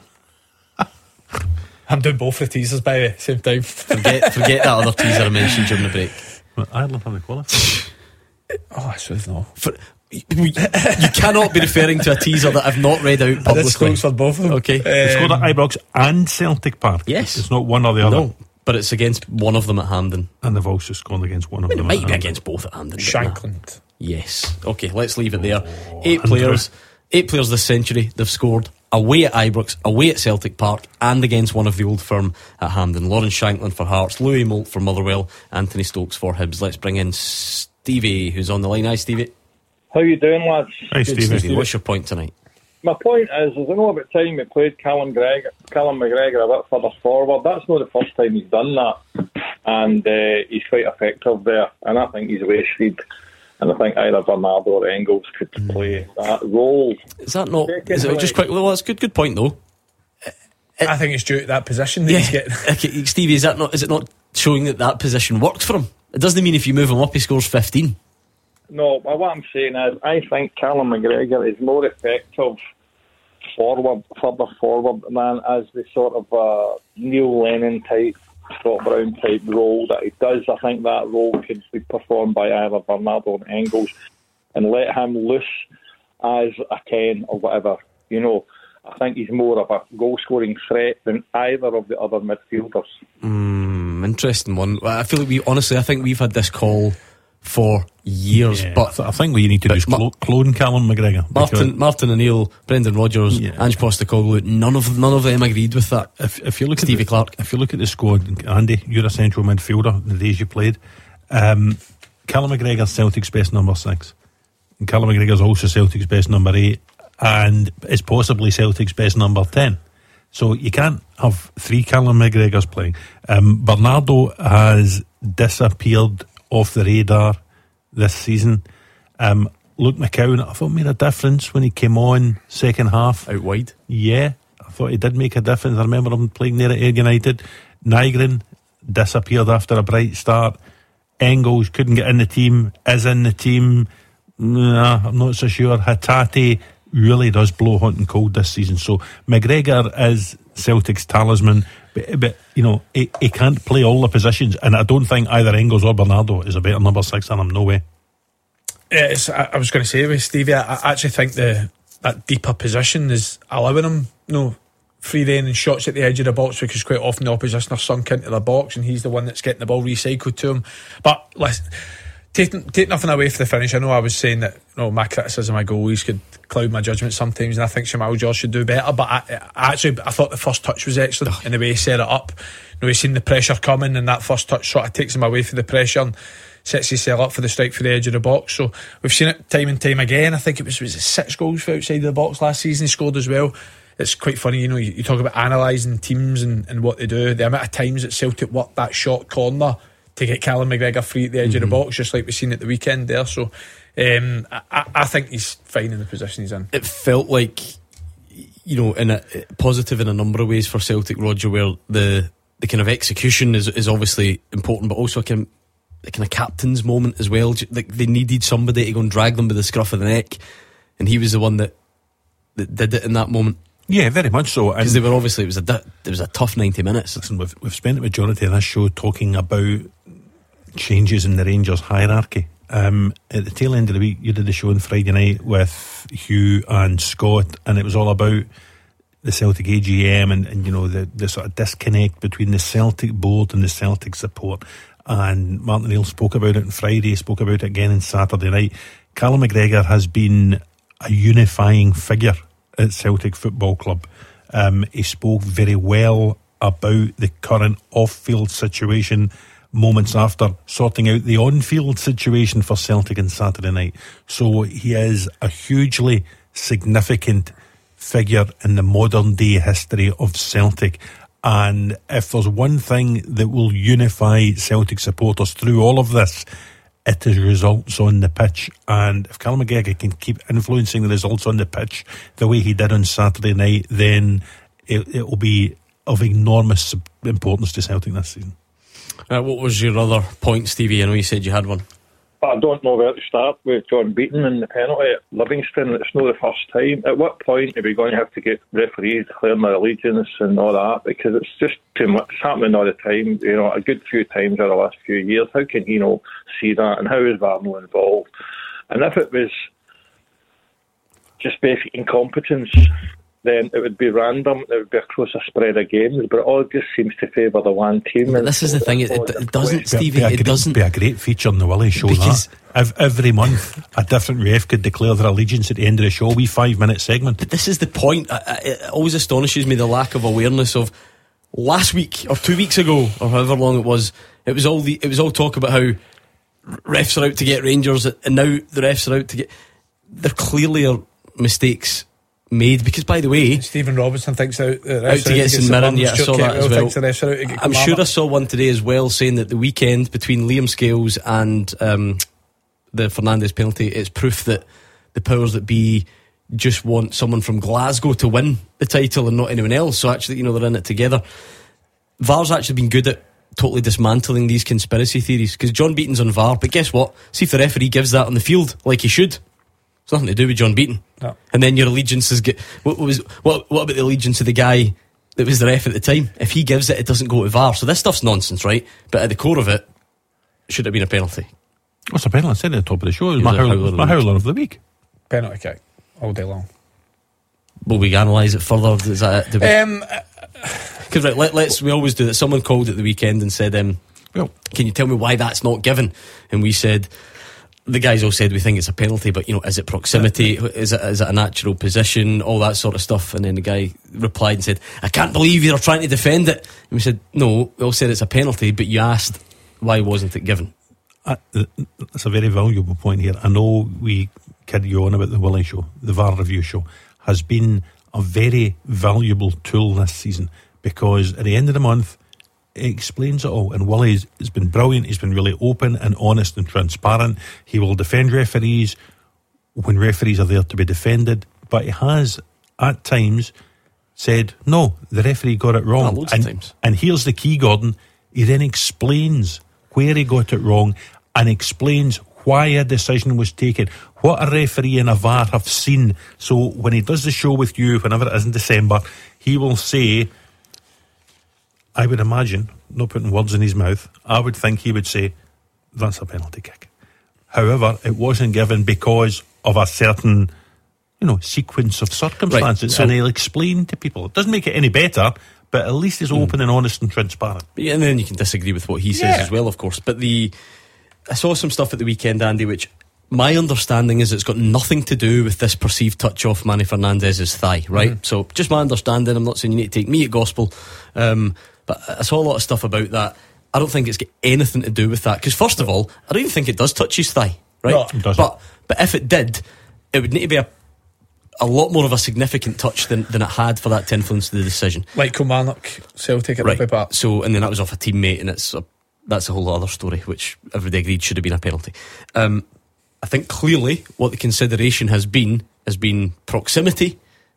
I'm doing both the teasers by the same time. Forget, forget that other teaser I mentioned during the break. Well, Ireland have the qualified. Oh, I should know. For, you, you cannot be referring to a teaser that I've not read out publicly. Stokes for both of them. Okay. Um, They scored at Ibrox and Celtic Park. Yes. It's not one or the other. No, but it's against one of them at Hampden. And they've also scored against one of I mean, them. it might at be Hampden. against both at Hampden. but Shankland. nah. Yes. Okay, let's leave it there. Eight Andrew. players. Eight players this century. They've scored away at Ibrox, away at Celtic Park, and against one of the Old Firm at Hampden. Lawrence Shankland for Hearts, Louis Moult for Motherwell, Anthony Stokes for Hibs. Let's bring in Stevie, who's on the line. Hi, Stevie. How you doing, lads? Hi, Good, Stevie. Stevie. What's your point tonight? My point is, is I know about time we played Callum, Greg, Callum McGregor a bit further forward. That's not the first time he's done that. And uh, he's quite effective there. And I think he's wasted. And I think either Bernardo or Engels could play that role. Is that not... Is it just quickly... Well, that's a good, good point, though. I think it's due to that position that Yeah. he's getting. Okay, Stevie, is that not? Is it not showing that that position worked for him? It doesn't mean if you move him up, he scores fifteen. No, but what I'm saying is, I think Callum McGregor is more effective forward, further forward than as the sort of uh, Neil Lennon type, Scott Brown type role that he does. I think that role could be performed by either Bernardo or Engels, and let him loose as a ten or whatever. You know, I think he's more of a goal-scoring threat than either of the other midfielders. Mm, interesting one. I feel like we honestly, I think we've had this call for years, Yeah, but I think what you need to do is Ma- clo- clone Callum McGregor. Martin, Martin O'Neill, Brendan Rodgers, Yeah. Ange Postecoglou, none of none of them agreed with that. If, if you look Stevie at the, Clark. if you look at the squad, Andy, you're a central midfielder. The days you played, um, Callum McGregor's Celtic's best number six, and Callum McGregor's also Celtic's best number eight, and is possibly Celtic's best number ten. So you can't have three Callum McGregors playing. Um, Bernardo has disappeared off the radar this season. Um, Luke McCowan, I thought made a difference when he came on second half. Out wide? Yeah, I thought he did make a difference. I remember him playing there at Ayr United. Nygren disappeared after a bright start. Engels couldn't get in the team, is in the team. Nah, I'm not so sure. Hatate really does blow hot and cold this season. So McGregor is Celtic's talisman, but, but you know, he, he can't play all the positions, and I don't think either Engels or Bernardo is a better number six than him. No way. Yeah, it's, I, I was going to say with Stevie, I, I actually think the that deeper position is allowing him you know, free rein and shots at the edge of the box, because quite often the opposition are sunk into the box and he's the one that's getting the ball recycled to him. But listen, take, take nothing away from the finish. I know I was saying that you know, my criticism of goalies could cloud my judgment sometimes, and I think Shamal George should do better, but I, I actually I thought the first touch was excellent in the way he set it up. You know, he's seen the pressure coming, and that first touch sort of takes him away from the pressure and sets himself up for the strike for the edge of the box. So we've seen it time and time again. I think it was, was it six goals for outside of the box last season he scored as well. It's quite funny, you know, you, you talk about analysing teams and, and what they do. The amount of times that Celtic worked that short corner to get Callum McGregor free at the edge mm-hmm. of the box, just like we've seen at the weekend there. So um, I, I think he's fine in the position he's in. It felt like, you know, in a positive in a number of ways for Celtic, Roger, where the the kind of execution is is obviously important, but also a kind of, a kind of captain's moment as well. Like they needed somebody to go and drag them by the scruff of the neck, and he was the one that that did it in that moment. Yeah, very much so. Because they were obviously, it was a it was a tough ninety minutes. Listen, we've we've spent the majority of this show talking about changes in the Rangers hierarchy. Um, at the tail end of the week, you did the show on Friday night with Hugh and Scott, and it was all about the Celtic A G M and, and you know the, the sort of disconnect between the Celtic board and the Celtic support. And Martin O'Neill spoke about it on Friday, spoke about it again on Saturday night. Callum McGregor has been a unifying figure at Celtic Football Club. Um, he spoke very well about the current off-field situation moments after sorting out the on-field situation for Celtic on Saturday night. So he is a hugely significant figure in the modern day history of Celtic. And if there's one thing that will unify Celtic supporters through all of this, it is results on the pitch. And if Callum McGregor can keep influencing the results on the pitch the way he did on Saturday night, then it, it will be of enormous importance to Celtic this season. Uh, what was your other point, Stevie? I know you said you had one. I don't know where to start with John Beaton and the penalty at Livingston. It's not the first time. At what point are we going to have to get referees declaring their allegiance and all that? Because it's just too much. It's happening all the time, you know, a good few times over the last few years. How can he not see that? And how is V A R not involved? And if it was just basic incompetence, then it would be random. It would be across a spread of games, but it all just seems to favour the one team. But this is the thing, it, it, it doesn't, Stevie, be, be it great, doesn't be a great feature on the Willie show. Because that. Every month a different ref could declare their allegiance at the end of the show. A wee five minute segment. But this is the point. It always astonishes me, the lack of awareness of last week or two weeks ago or however long it was. It was all the it was all talk about how refs are out to get Rangers, and now the refs are out to get. There clearly are mistakes made, because by the way, Stephen Robinson thinks out, uh, out to get St Mirren. Yeah, I saw that as well. I'm sure I saw one today as well saying that the weekend between Liam Scales and um, the Fernandes penalty, it's proof that the powers that be just want someone from Glasgow to win the title and not anyone else. So actually, you know, they're in it together. V A R's actually been good at totally dismantling these conspiracy theories, because John Beaton's on V A R, but guess what? See if the referee gives that on the field like he should. It's nothing to do with John Beaton. No. And then your allegiance is get, what was what what about the allegiance of the guy that was the ref at the time? If he gives it, it doesn't go to V A R. So this stuff's nonsense, right? But at the core of it, should have been a penalty. What's a penalty? I said at the top of the show, it was my, howler, howler, my howler of the week. Penalty kick all day long. Will we analyse it further? Is that it? Um, Because right, let, let's we always do that. Someone called at the weekend and said, um, "Well, can you tell me why that's not given?" And we said, the guys all said we think it's a penalty, but you know, is it proximity? Is it is it a natural position? All that sort of stuff. And then the guy replied and said, "I can't believe you're trying to defend it." And we said, "No, we all said it's a penalty, but you asked why wasn't it given?" Uh, that's a very valuable point here. I know we kid you on about the Willie show. The V A R review show has been a very valuable tool this season, because at the end of the month, it explains it all. And Willie has been brilliant. He's been really open and honest and transparent. He will defend referees when referees are there to be defended. But he has, at times, said, no, the referee got it wrong. Oh, loads and, of times. and here's the key, Gordon. He then explains where he got it wrong and explains why a decision was taken, what a referee and a V A R have seen. So when he does the show with you, whenever it is in December, he will say, I would imagine, not putting words in his mouth, I would think he would say, that's a penalty kick. However, it wasn't given because of a certain, you know, sequence of circumstances. Right, so and he'll explain to people. It doesn't make it any better, but at least he's open and honest and transparent. Yeah, and then you can disagree with what he says Yeah. as well, of course. But the I saw some stuff at the weekend, Andy, which my understanding is it's got nothing to do with this perceived touch off Manny Fernandez's thigh, right? Mm-hmm. So just my understanding. I'm not saying you need to take me at gospel, um, but I saw a lot of stuff about that. I don't think it's got anything to do with that, because first of all, I don't even think it does touch his thigh, right? No, it doesn't. But but if it did, it would need to be a a lot more of a significant touch than, than it had for that to influence the decision. Like Kilmarnock, Celtic at Right. Rugby Park. So, and then that was off a teammate, and it's a, that's a whole other story, which everybody agreed should have been a penalty. Um, I think clearly what the consideration has been has been proximity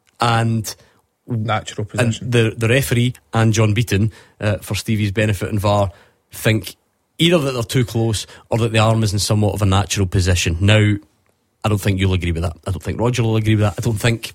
and natural possession. And the the referee and John Beaton, uh, for Stevie's benefit and V A R, think either that they're too close or that the arm is in somewhat of a natural position. Now, I don't think you'll agree with that. I don't think Roger will agree with that. I don't think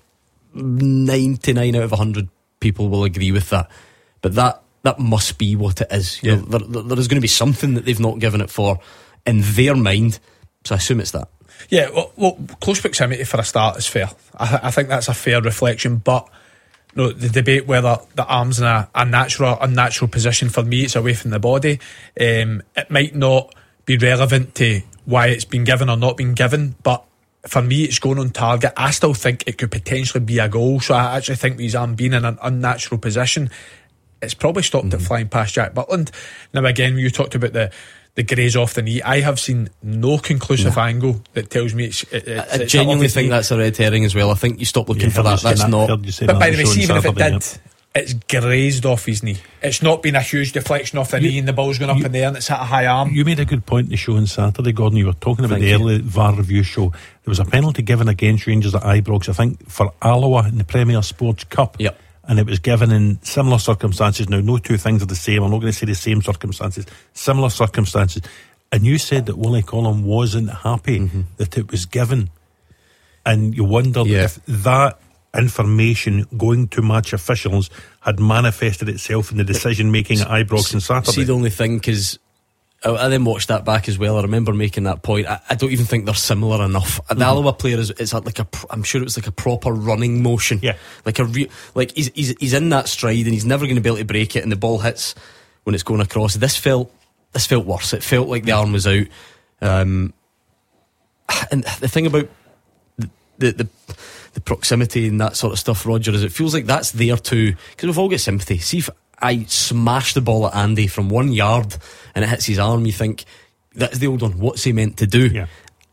ninety-nine out of one hundred people will agree with that. But that that must be what it is. You Yeah. know, there, there, there is going to be something that they've not given it for in their mind. So I assume it's that. Yeah, well, well close proximity for a start is fair. I, th- I think that's a fair reflection. But no, the debate whether the arm's in a, a natural or unnatural position, for me, it's away from the body. Um, it might not be relevant to why it's been given or not been given, but for me, it's going on target. I still think it could potentially be a goal. So I actually think with his arm being in an unnatural position, it's probably stopped Mm-hmm. it flying past Jack Butland. Now, again, you talked about the the graze off the knee. I have seen no conclusive Yeah. angle that tells me it's. It, it's I it's genuinely off his think knee. that's a red herring as well. I think you stop looking Yeah, for heard that. you say That's that, not. heard you say But that by on the way, show see, on even if it Saturday, did, it's grazed off his knee. It's not been a huge deflection off the knee and the ball's going up you- in the air and it's at a high arm. You made a good point in the show on Saturday, Gordon. You were talking about Thank the you. early V A R review show. There was a penalty given against Rangers at Ibrox, I think, for Alloa in the Premier Sports Cup. Yep. And it was given in similar circumstances. Now, no two things are the same. I'm not going to say the same circumstances. Similar circumstances. And you said that Willie Collum wasn't happy Mm-hmm. that it was given. And you wondered Yeah. if that information going to match officials had manifested itself in the decision making at Ibrox on Saturday. See, the only thing, because I, I then watched that back as well. I remember making that point. I, I don't even think they're similar enough. The Mm-hmm. Alloa player is it's like a. pr- I'm sure it was like a proper running motion. Yeah. like a real. Like he's he's he's in that stride and he's never going to be able to break it. And the ball hits when it's going across. This felt this felt worse. It felt like the arm was out. Um, and the thing about the the. the the proximity and that sort of stuff, Roger, is it feels like that's there too, because we've all got sympathy. See, if I smash the ball at Andy from one yard and it hits his arm, you think that's the old one, what's he meant to do? Yeah.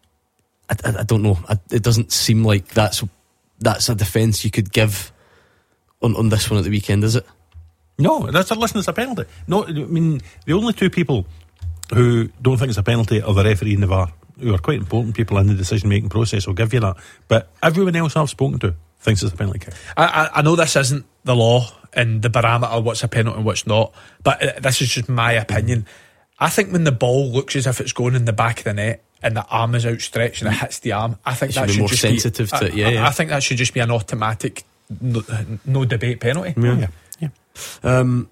I, I, I don't know. I, it doesn't seem like that's that's a defence you could give on, on this one at the weekend, is it? No, that's a listen. It's a penalty. No, I mean the only two people who don't think it's a penalty are the referee and the V A R, who are quite important people in the decision making process. I'll give you that. But everyone else I've spoken to thinks it's a penalty kick. I, I, I know this isn't the law and the barometer of what's a penalty and what's not, but uh, this is just my opinion. I think when the ball looks as if it's going in the back of the net and the arm is outstretched and it hits the arm, I think It should that be should more just sensitive be, to it, I- yeah, I, yeah. I think that should just be an automatic, no, no debate penalty. Yeah, yeah. Um,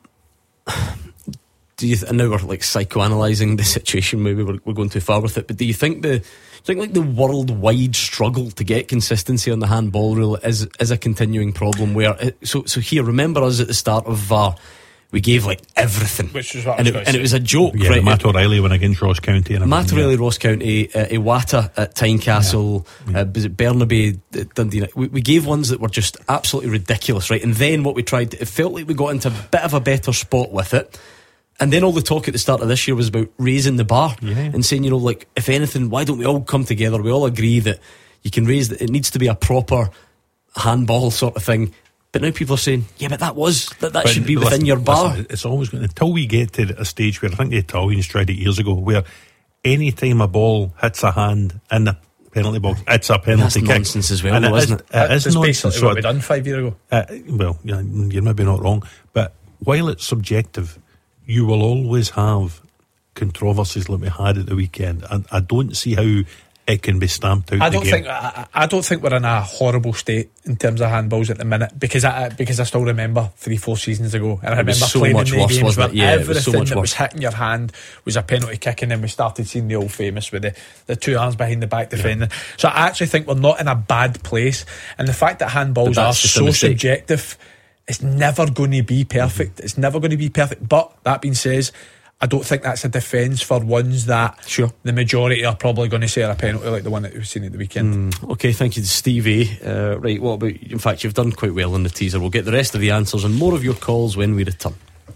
do you th- and now we're like psychoanalyzing the situation, maybe we're, we're going too far with it, but do you think the do you think like the worldwide struggle to get consistency on the handball rule is is a continuing problem where it, so so here, remember us at the start of V A R, we gave like everything, Which is what I and was it, gonna and say. it was a joke, Yeah, right? Matt O'Reilly went against Ross County and Matt everything, yeah. O'Reilly, Ross County, uh, Iwata at Tynecastle, Yeah. uh, was it Burnaby, uh, Dundee? We, we gave ones that were just absolutely ridiculous, right? And then what we tried, it felt like we got into a bit of a better spot with it. And then all the talk at the start of this year was about raising the bar, Yeah. and saying, you know, like, if anything, why don't we all come together? We all agree that you can raise, that it needs to be a proper handball sort of thing. But now people are saying, yeah, but that was that, that But should be listen, within your bar. listen, it's always going until we get to a stage where I think the Italians tried it years ago, where any time a ball hits a hand in the penalty box, it's a penalty That's kick. nonsense as well, And though, it is, isn't it? it is That's nonsense. basically So what we done five years ago. Uh, well, yeah, you're maybe not wrong, but while it's subjective, you will always have controversies like we had at the weekend, and I don't see how it can be stamped out. I the don't game. think I, I don't think we're in a horrible state in terms of handballs at the minute, because I because I still remember three four seasons ago, and I It was remember so playing much in the worse, games wasn't where it? Yeah, it was so everything much that was worse. hitting your hand was a penalty kick, and then we started seeing the old famous with the, the two arms behind the back defending. Yeah. So I actually think we're not in a bad place, and the fact that handballs are so subjective, it's never going to be perfect. Mm-hmm. It's never going to be perfect. But that being said, I don't think that's a defence for ones that sure the majority are probably going to say are a penalty, like the one that we've seen at the weekend. Mm, okay, thank you to Stevie. Uh, right, what about, in fact, you've done quite well in the teaser. We'll get the rest of the answers and more of your calls when we return.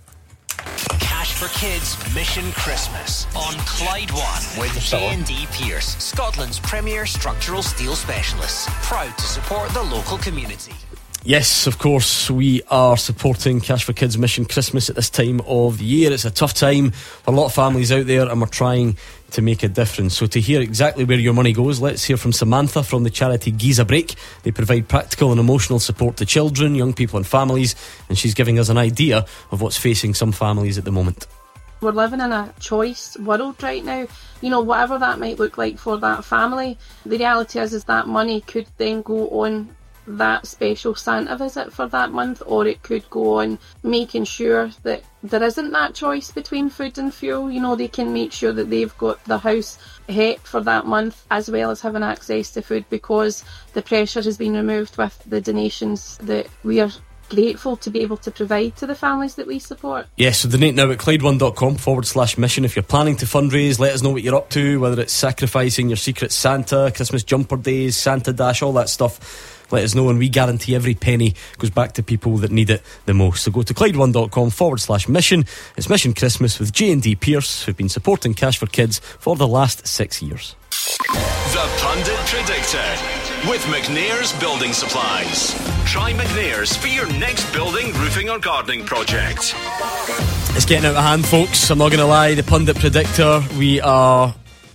Cash for Kids Mission Christmas on Clyde One with J and D Pierce, Scotland's premier structural steel specialists. Proud to support the local community. Yes, of course, we are supporting Cash for Kids Mission Christmas at this time of the year. It's a tough time for a lot of families out there, and we're trying to make a difference. So to hear exactly where your money goes, let's hear from Samantha from the charity Giza Break. They provide practical and emotional support to children, young people and families, and she's giving us an idea of what's facing some families at the moment. We're living in a choice world right now. You know, whatever that might look like for that family, the reality is, is that money could then go on that special Santa visit for that month, or it could go on making sure that there isn't that choice between food and fuel. You know, they can make sure that they've got the house het for that month, as well as having access to food, because the pressure has been removed with the donations that we are grateful to be able to provide to the families that we support. Yes, so donate now at Clyde1.com forward slash mission. If you're planning to fundraise, let us know what you're up to, whether it's sacrificing your secret Santa, Christmas jumper days, Santa Dash, all that stuff. Let us know, and we guarantee every penny goes back to people that need it the most. So go to Clyde1.com forward slash mission. It's Mission Christmas with J and D Pierce, who've been supporting Cash for Kids for the last six years. The Pundit Predictor with McNair's Building Supplies. Try McNair's for your next building, roofing or gardening project. It's getting out of hand, folks. I'm not going to lie. The Pundit Predictor, we are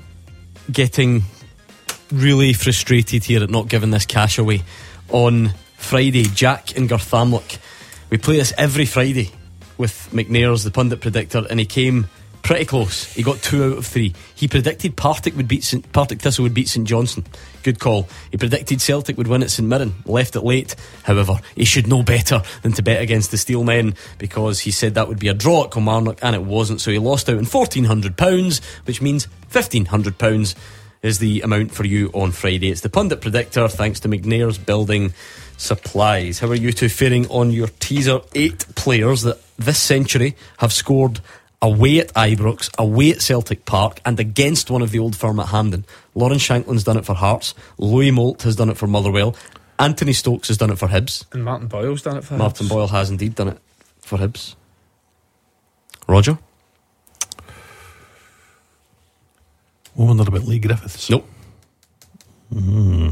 getting really frustrated here at not giving this cash away. On Friday, Jack in Garthamlock, we play this every Friday with McNair's, the Pundit Predictor, and he came pretty close. He got two out of three. He predicted Partick would beat St Partick Thistle would beat St Johnstone. Good call. He predicted Celtic would win at St Mirren. Left it late. However, he should know better than to bet against the Steelmen, because he said that would be a draw at Kilmarnock, and it wasn't. So he lost out on fourteen hundred pounds, which means fifteen hundred pounds is the amount for you on Friday. It's the Pundit Predictor, thanks to McNair's Building Supplies. How are you two faring on your teaser? Eight players that this century have scored away at Ibrox, away at Celtic Park, and against one of the old firm at Hampden. Lauren Shanklin's done it for Hearts. Louis Moult has done it for Motherwell. Anthony Stokes has done it for Hibs. And Martin Boyle's done it for Martin Hibs. Boyle has indeed done it for Hibs. Roger? I wonder about Lee Griffiths. Nope. Mm.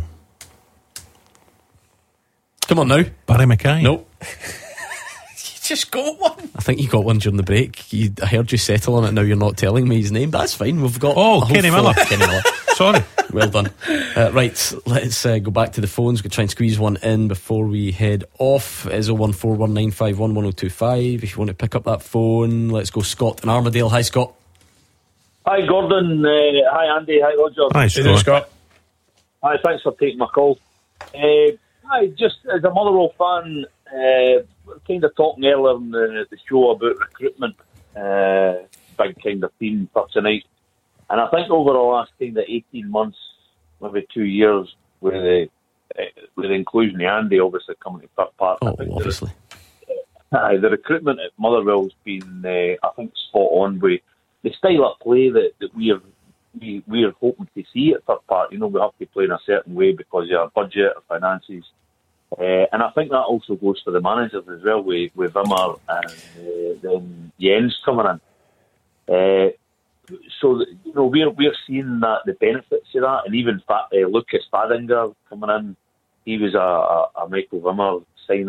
Come on now. Barry Mackay. Nope. You just got one. I think you got one during the break. You, I heard you settle on it. Now you're not telling me his name. That's fine. We've got Oh, a whole Kenny full Miller. of Kenny Miller. Sorry. Well done. Uh, right, let's uh, go back to the phones. We'll try and squeeze one in before we head off. It's oh one four one nine five one one oh two five. If you want to pick up that phone, let's go Scott in Armadale. Hi, Scott. Hi, Gordon. Uh, hi, Andy. Hi, Roger. Hi, Scott. Scott. Hi, thanks for taking my call. Uh, hi, just as a Motherwell fan, uh, we were kind of talking earlier in the, the show about recruitment, uh, big kind of theme for tonight. And I think over the last kind of eighteen months, maybe two years, with the, uh, with the inclusion of Andy obviously coming to Park Park, Oh, I think obviously. The, uh, the recruitment at Motherwell's been, uh, I think, spot on with the style of play that, that we are we we are hoping to see at Third Park. You know, we have to play in a certain way because of our budget, our finances, uh, and I think that also goes for the managers as well. With with Wimmer and uh, then Jens coming in, uh, so that, you know we're we're seeing that the benefits of that, and even Fa- uh, Lucas Fadinger coming in, he was a, a, a Michael Wimmer signing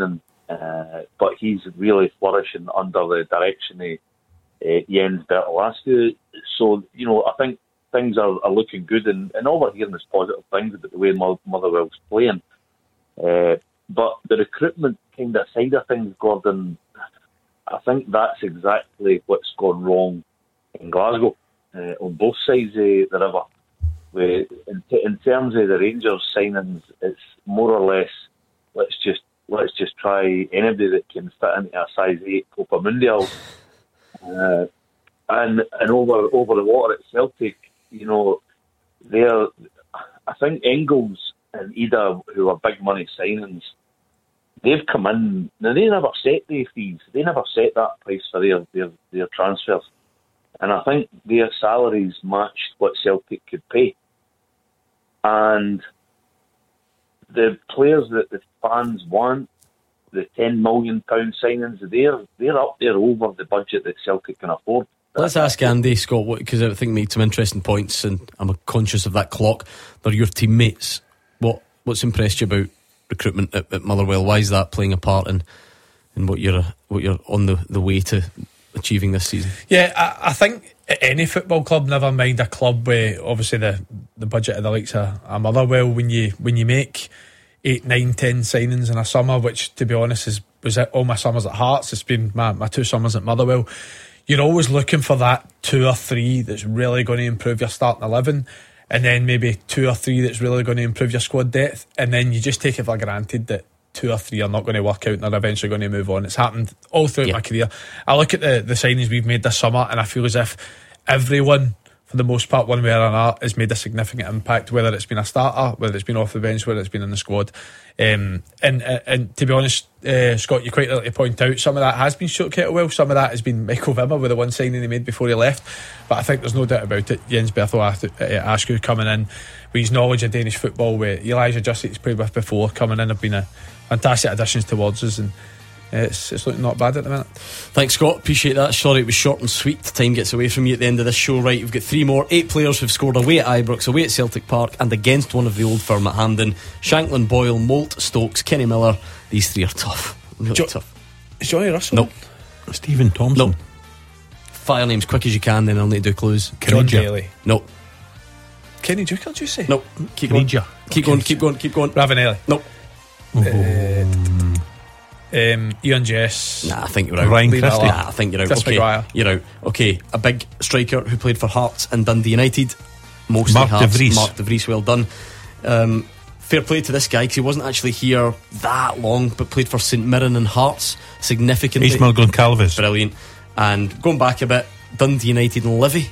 uh, but he's really flourishing under the direction of uh, Jens Bertolascu. So, you know, I think things are, are looking good, and, and all we're hearing is positive things about the way Motherwell's playing. Uh, but the recruitment kind of side of things, Gordon, I think that's exactly what's gone wrong in Glasgow, uh, on both sides of the river. Where in, in terms of the Rangers signings, it's more or less let's just let's just try anybody that can fit into a size eight Copa Mundial, uh, and and over over the water at Celtic, you know, they're I think Engels and Ida, who are big money signings, they've come in. Now they never set their fees, they never set that price for their their, their transfers. And I think their salaries matched what Celtic could pay. And the players that the fans want, the ten million pound signings, they're they're up there over the budget that Celtic can afford. Let's ask Andy, Scott, because I think he made some interesting points, and I'm conscious of that clock. They're your teammates. What what's impressed you about recruitment at, at Motherwell? Why is that playing a part in in what you're what you're on the, the way to achieving this season? Yeah, I, I think any football club, never mind a club where obviously the, the budget of the likes of a Motherwell, when you when you make eight, nine, ten signings in a summer, which to be honest is was it all my summers at Hearts, it's been my, my two summers at Motherwell, you're always looking for that two or three that's really going to improve your starting eleven, and then maybe two or three that's really going to improve your squad depth, and then you just take it for granted that two or three are not going to work out and they're eventually going to move on. It's happened all throughout yeah. my career. I look at the, the signings we've made this summer, and I feel as if everyone, for the most part, one way or another, has made a significant impact, whether it's been a starter, whether it's been off the bench, whether it's been in the squad. Um, and, and and to be honest, uh, Scott, you quite rightly point out, some of that has been Stuart Kettlewell, some of that has been Michael Wimmer with the one signing he made before he left. But I think there's no doubt about it, Jens Bertolascu coming in with his knowledge of Danish football, with Elijah Justice he's played with before coming in, have been a fantastic additions towards us, and it's it's looking not bad at the minute. Thanks, Scott, appreciate that. Sorry it was short and sweet. Time gets away from you at the end of this show. Right, we've got three more. Eight players who've scored away at Ibrox, away at Celtic Park, and against one of the old firm at Hampden: Shanklin, Boyle, Moult, Stokes, Kenny Miller. These three are tough, really jo- tough. Is Johnny Russell? Nope. Stephen Thompson? Nope. Fire names quick as you can, then I'll need to do clues. John Daly? Nope. Kenny Duke, did you say? Nope. Keep going. Keep going, keep going, keep going. Ravanelli? Nope. Uh, um, Ian Jess. Nah, I think you're out. Ryan Christie. Nah, I think you're out. Chris okay, Maguire. You're out. Okay, a big striker who played for Hearts and Dundee United. Mostly Mark de Hearts. Vries. Mark de Vries, well done. Um, fair play to this guy because he wasn't actually here that long, but played for St Mirren and Hearts significantly. Ismail Goncalves. Brilliant. And going back a bit, Dundee United and Livy.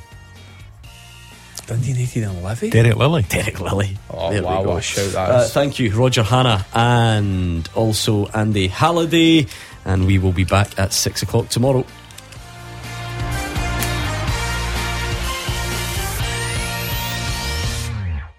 Dundee United and Livy? Derek Lilly. Derek Lilly. Oh, There wow, we go. what a shout that Uh, is. thank you, Roger Hanna, and also Andy Halliday. And we will be back at six o'clock tomorrow.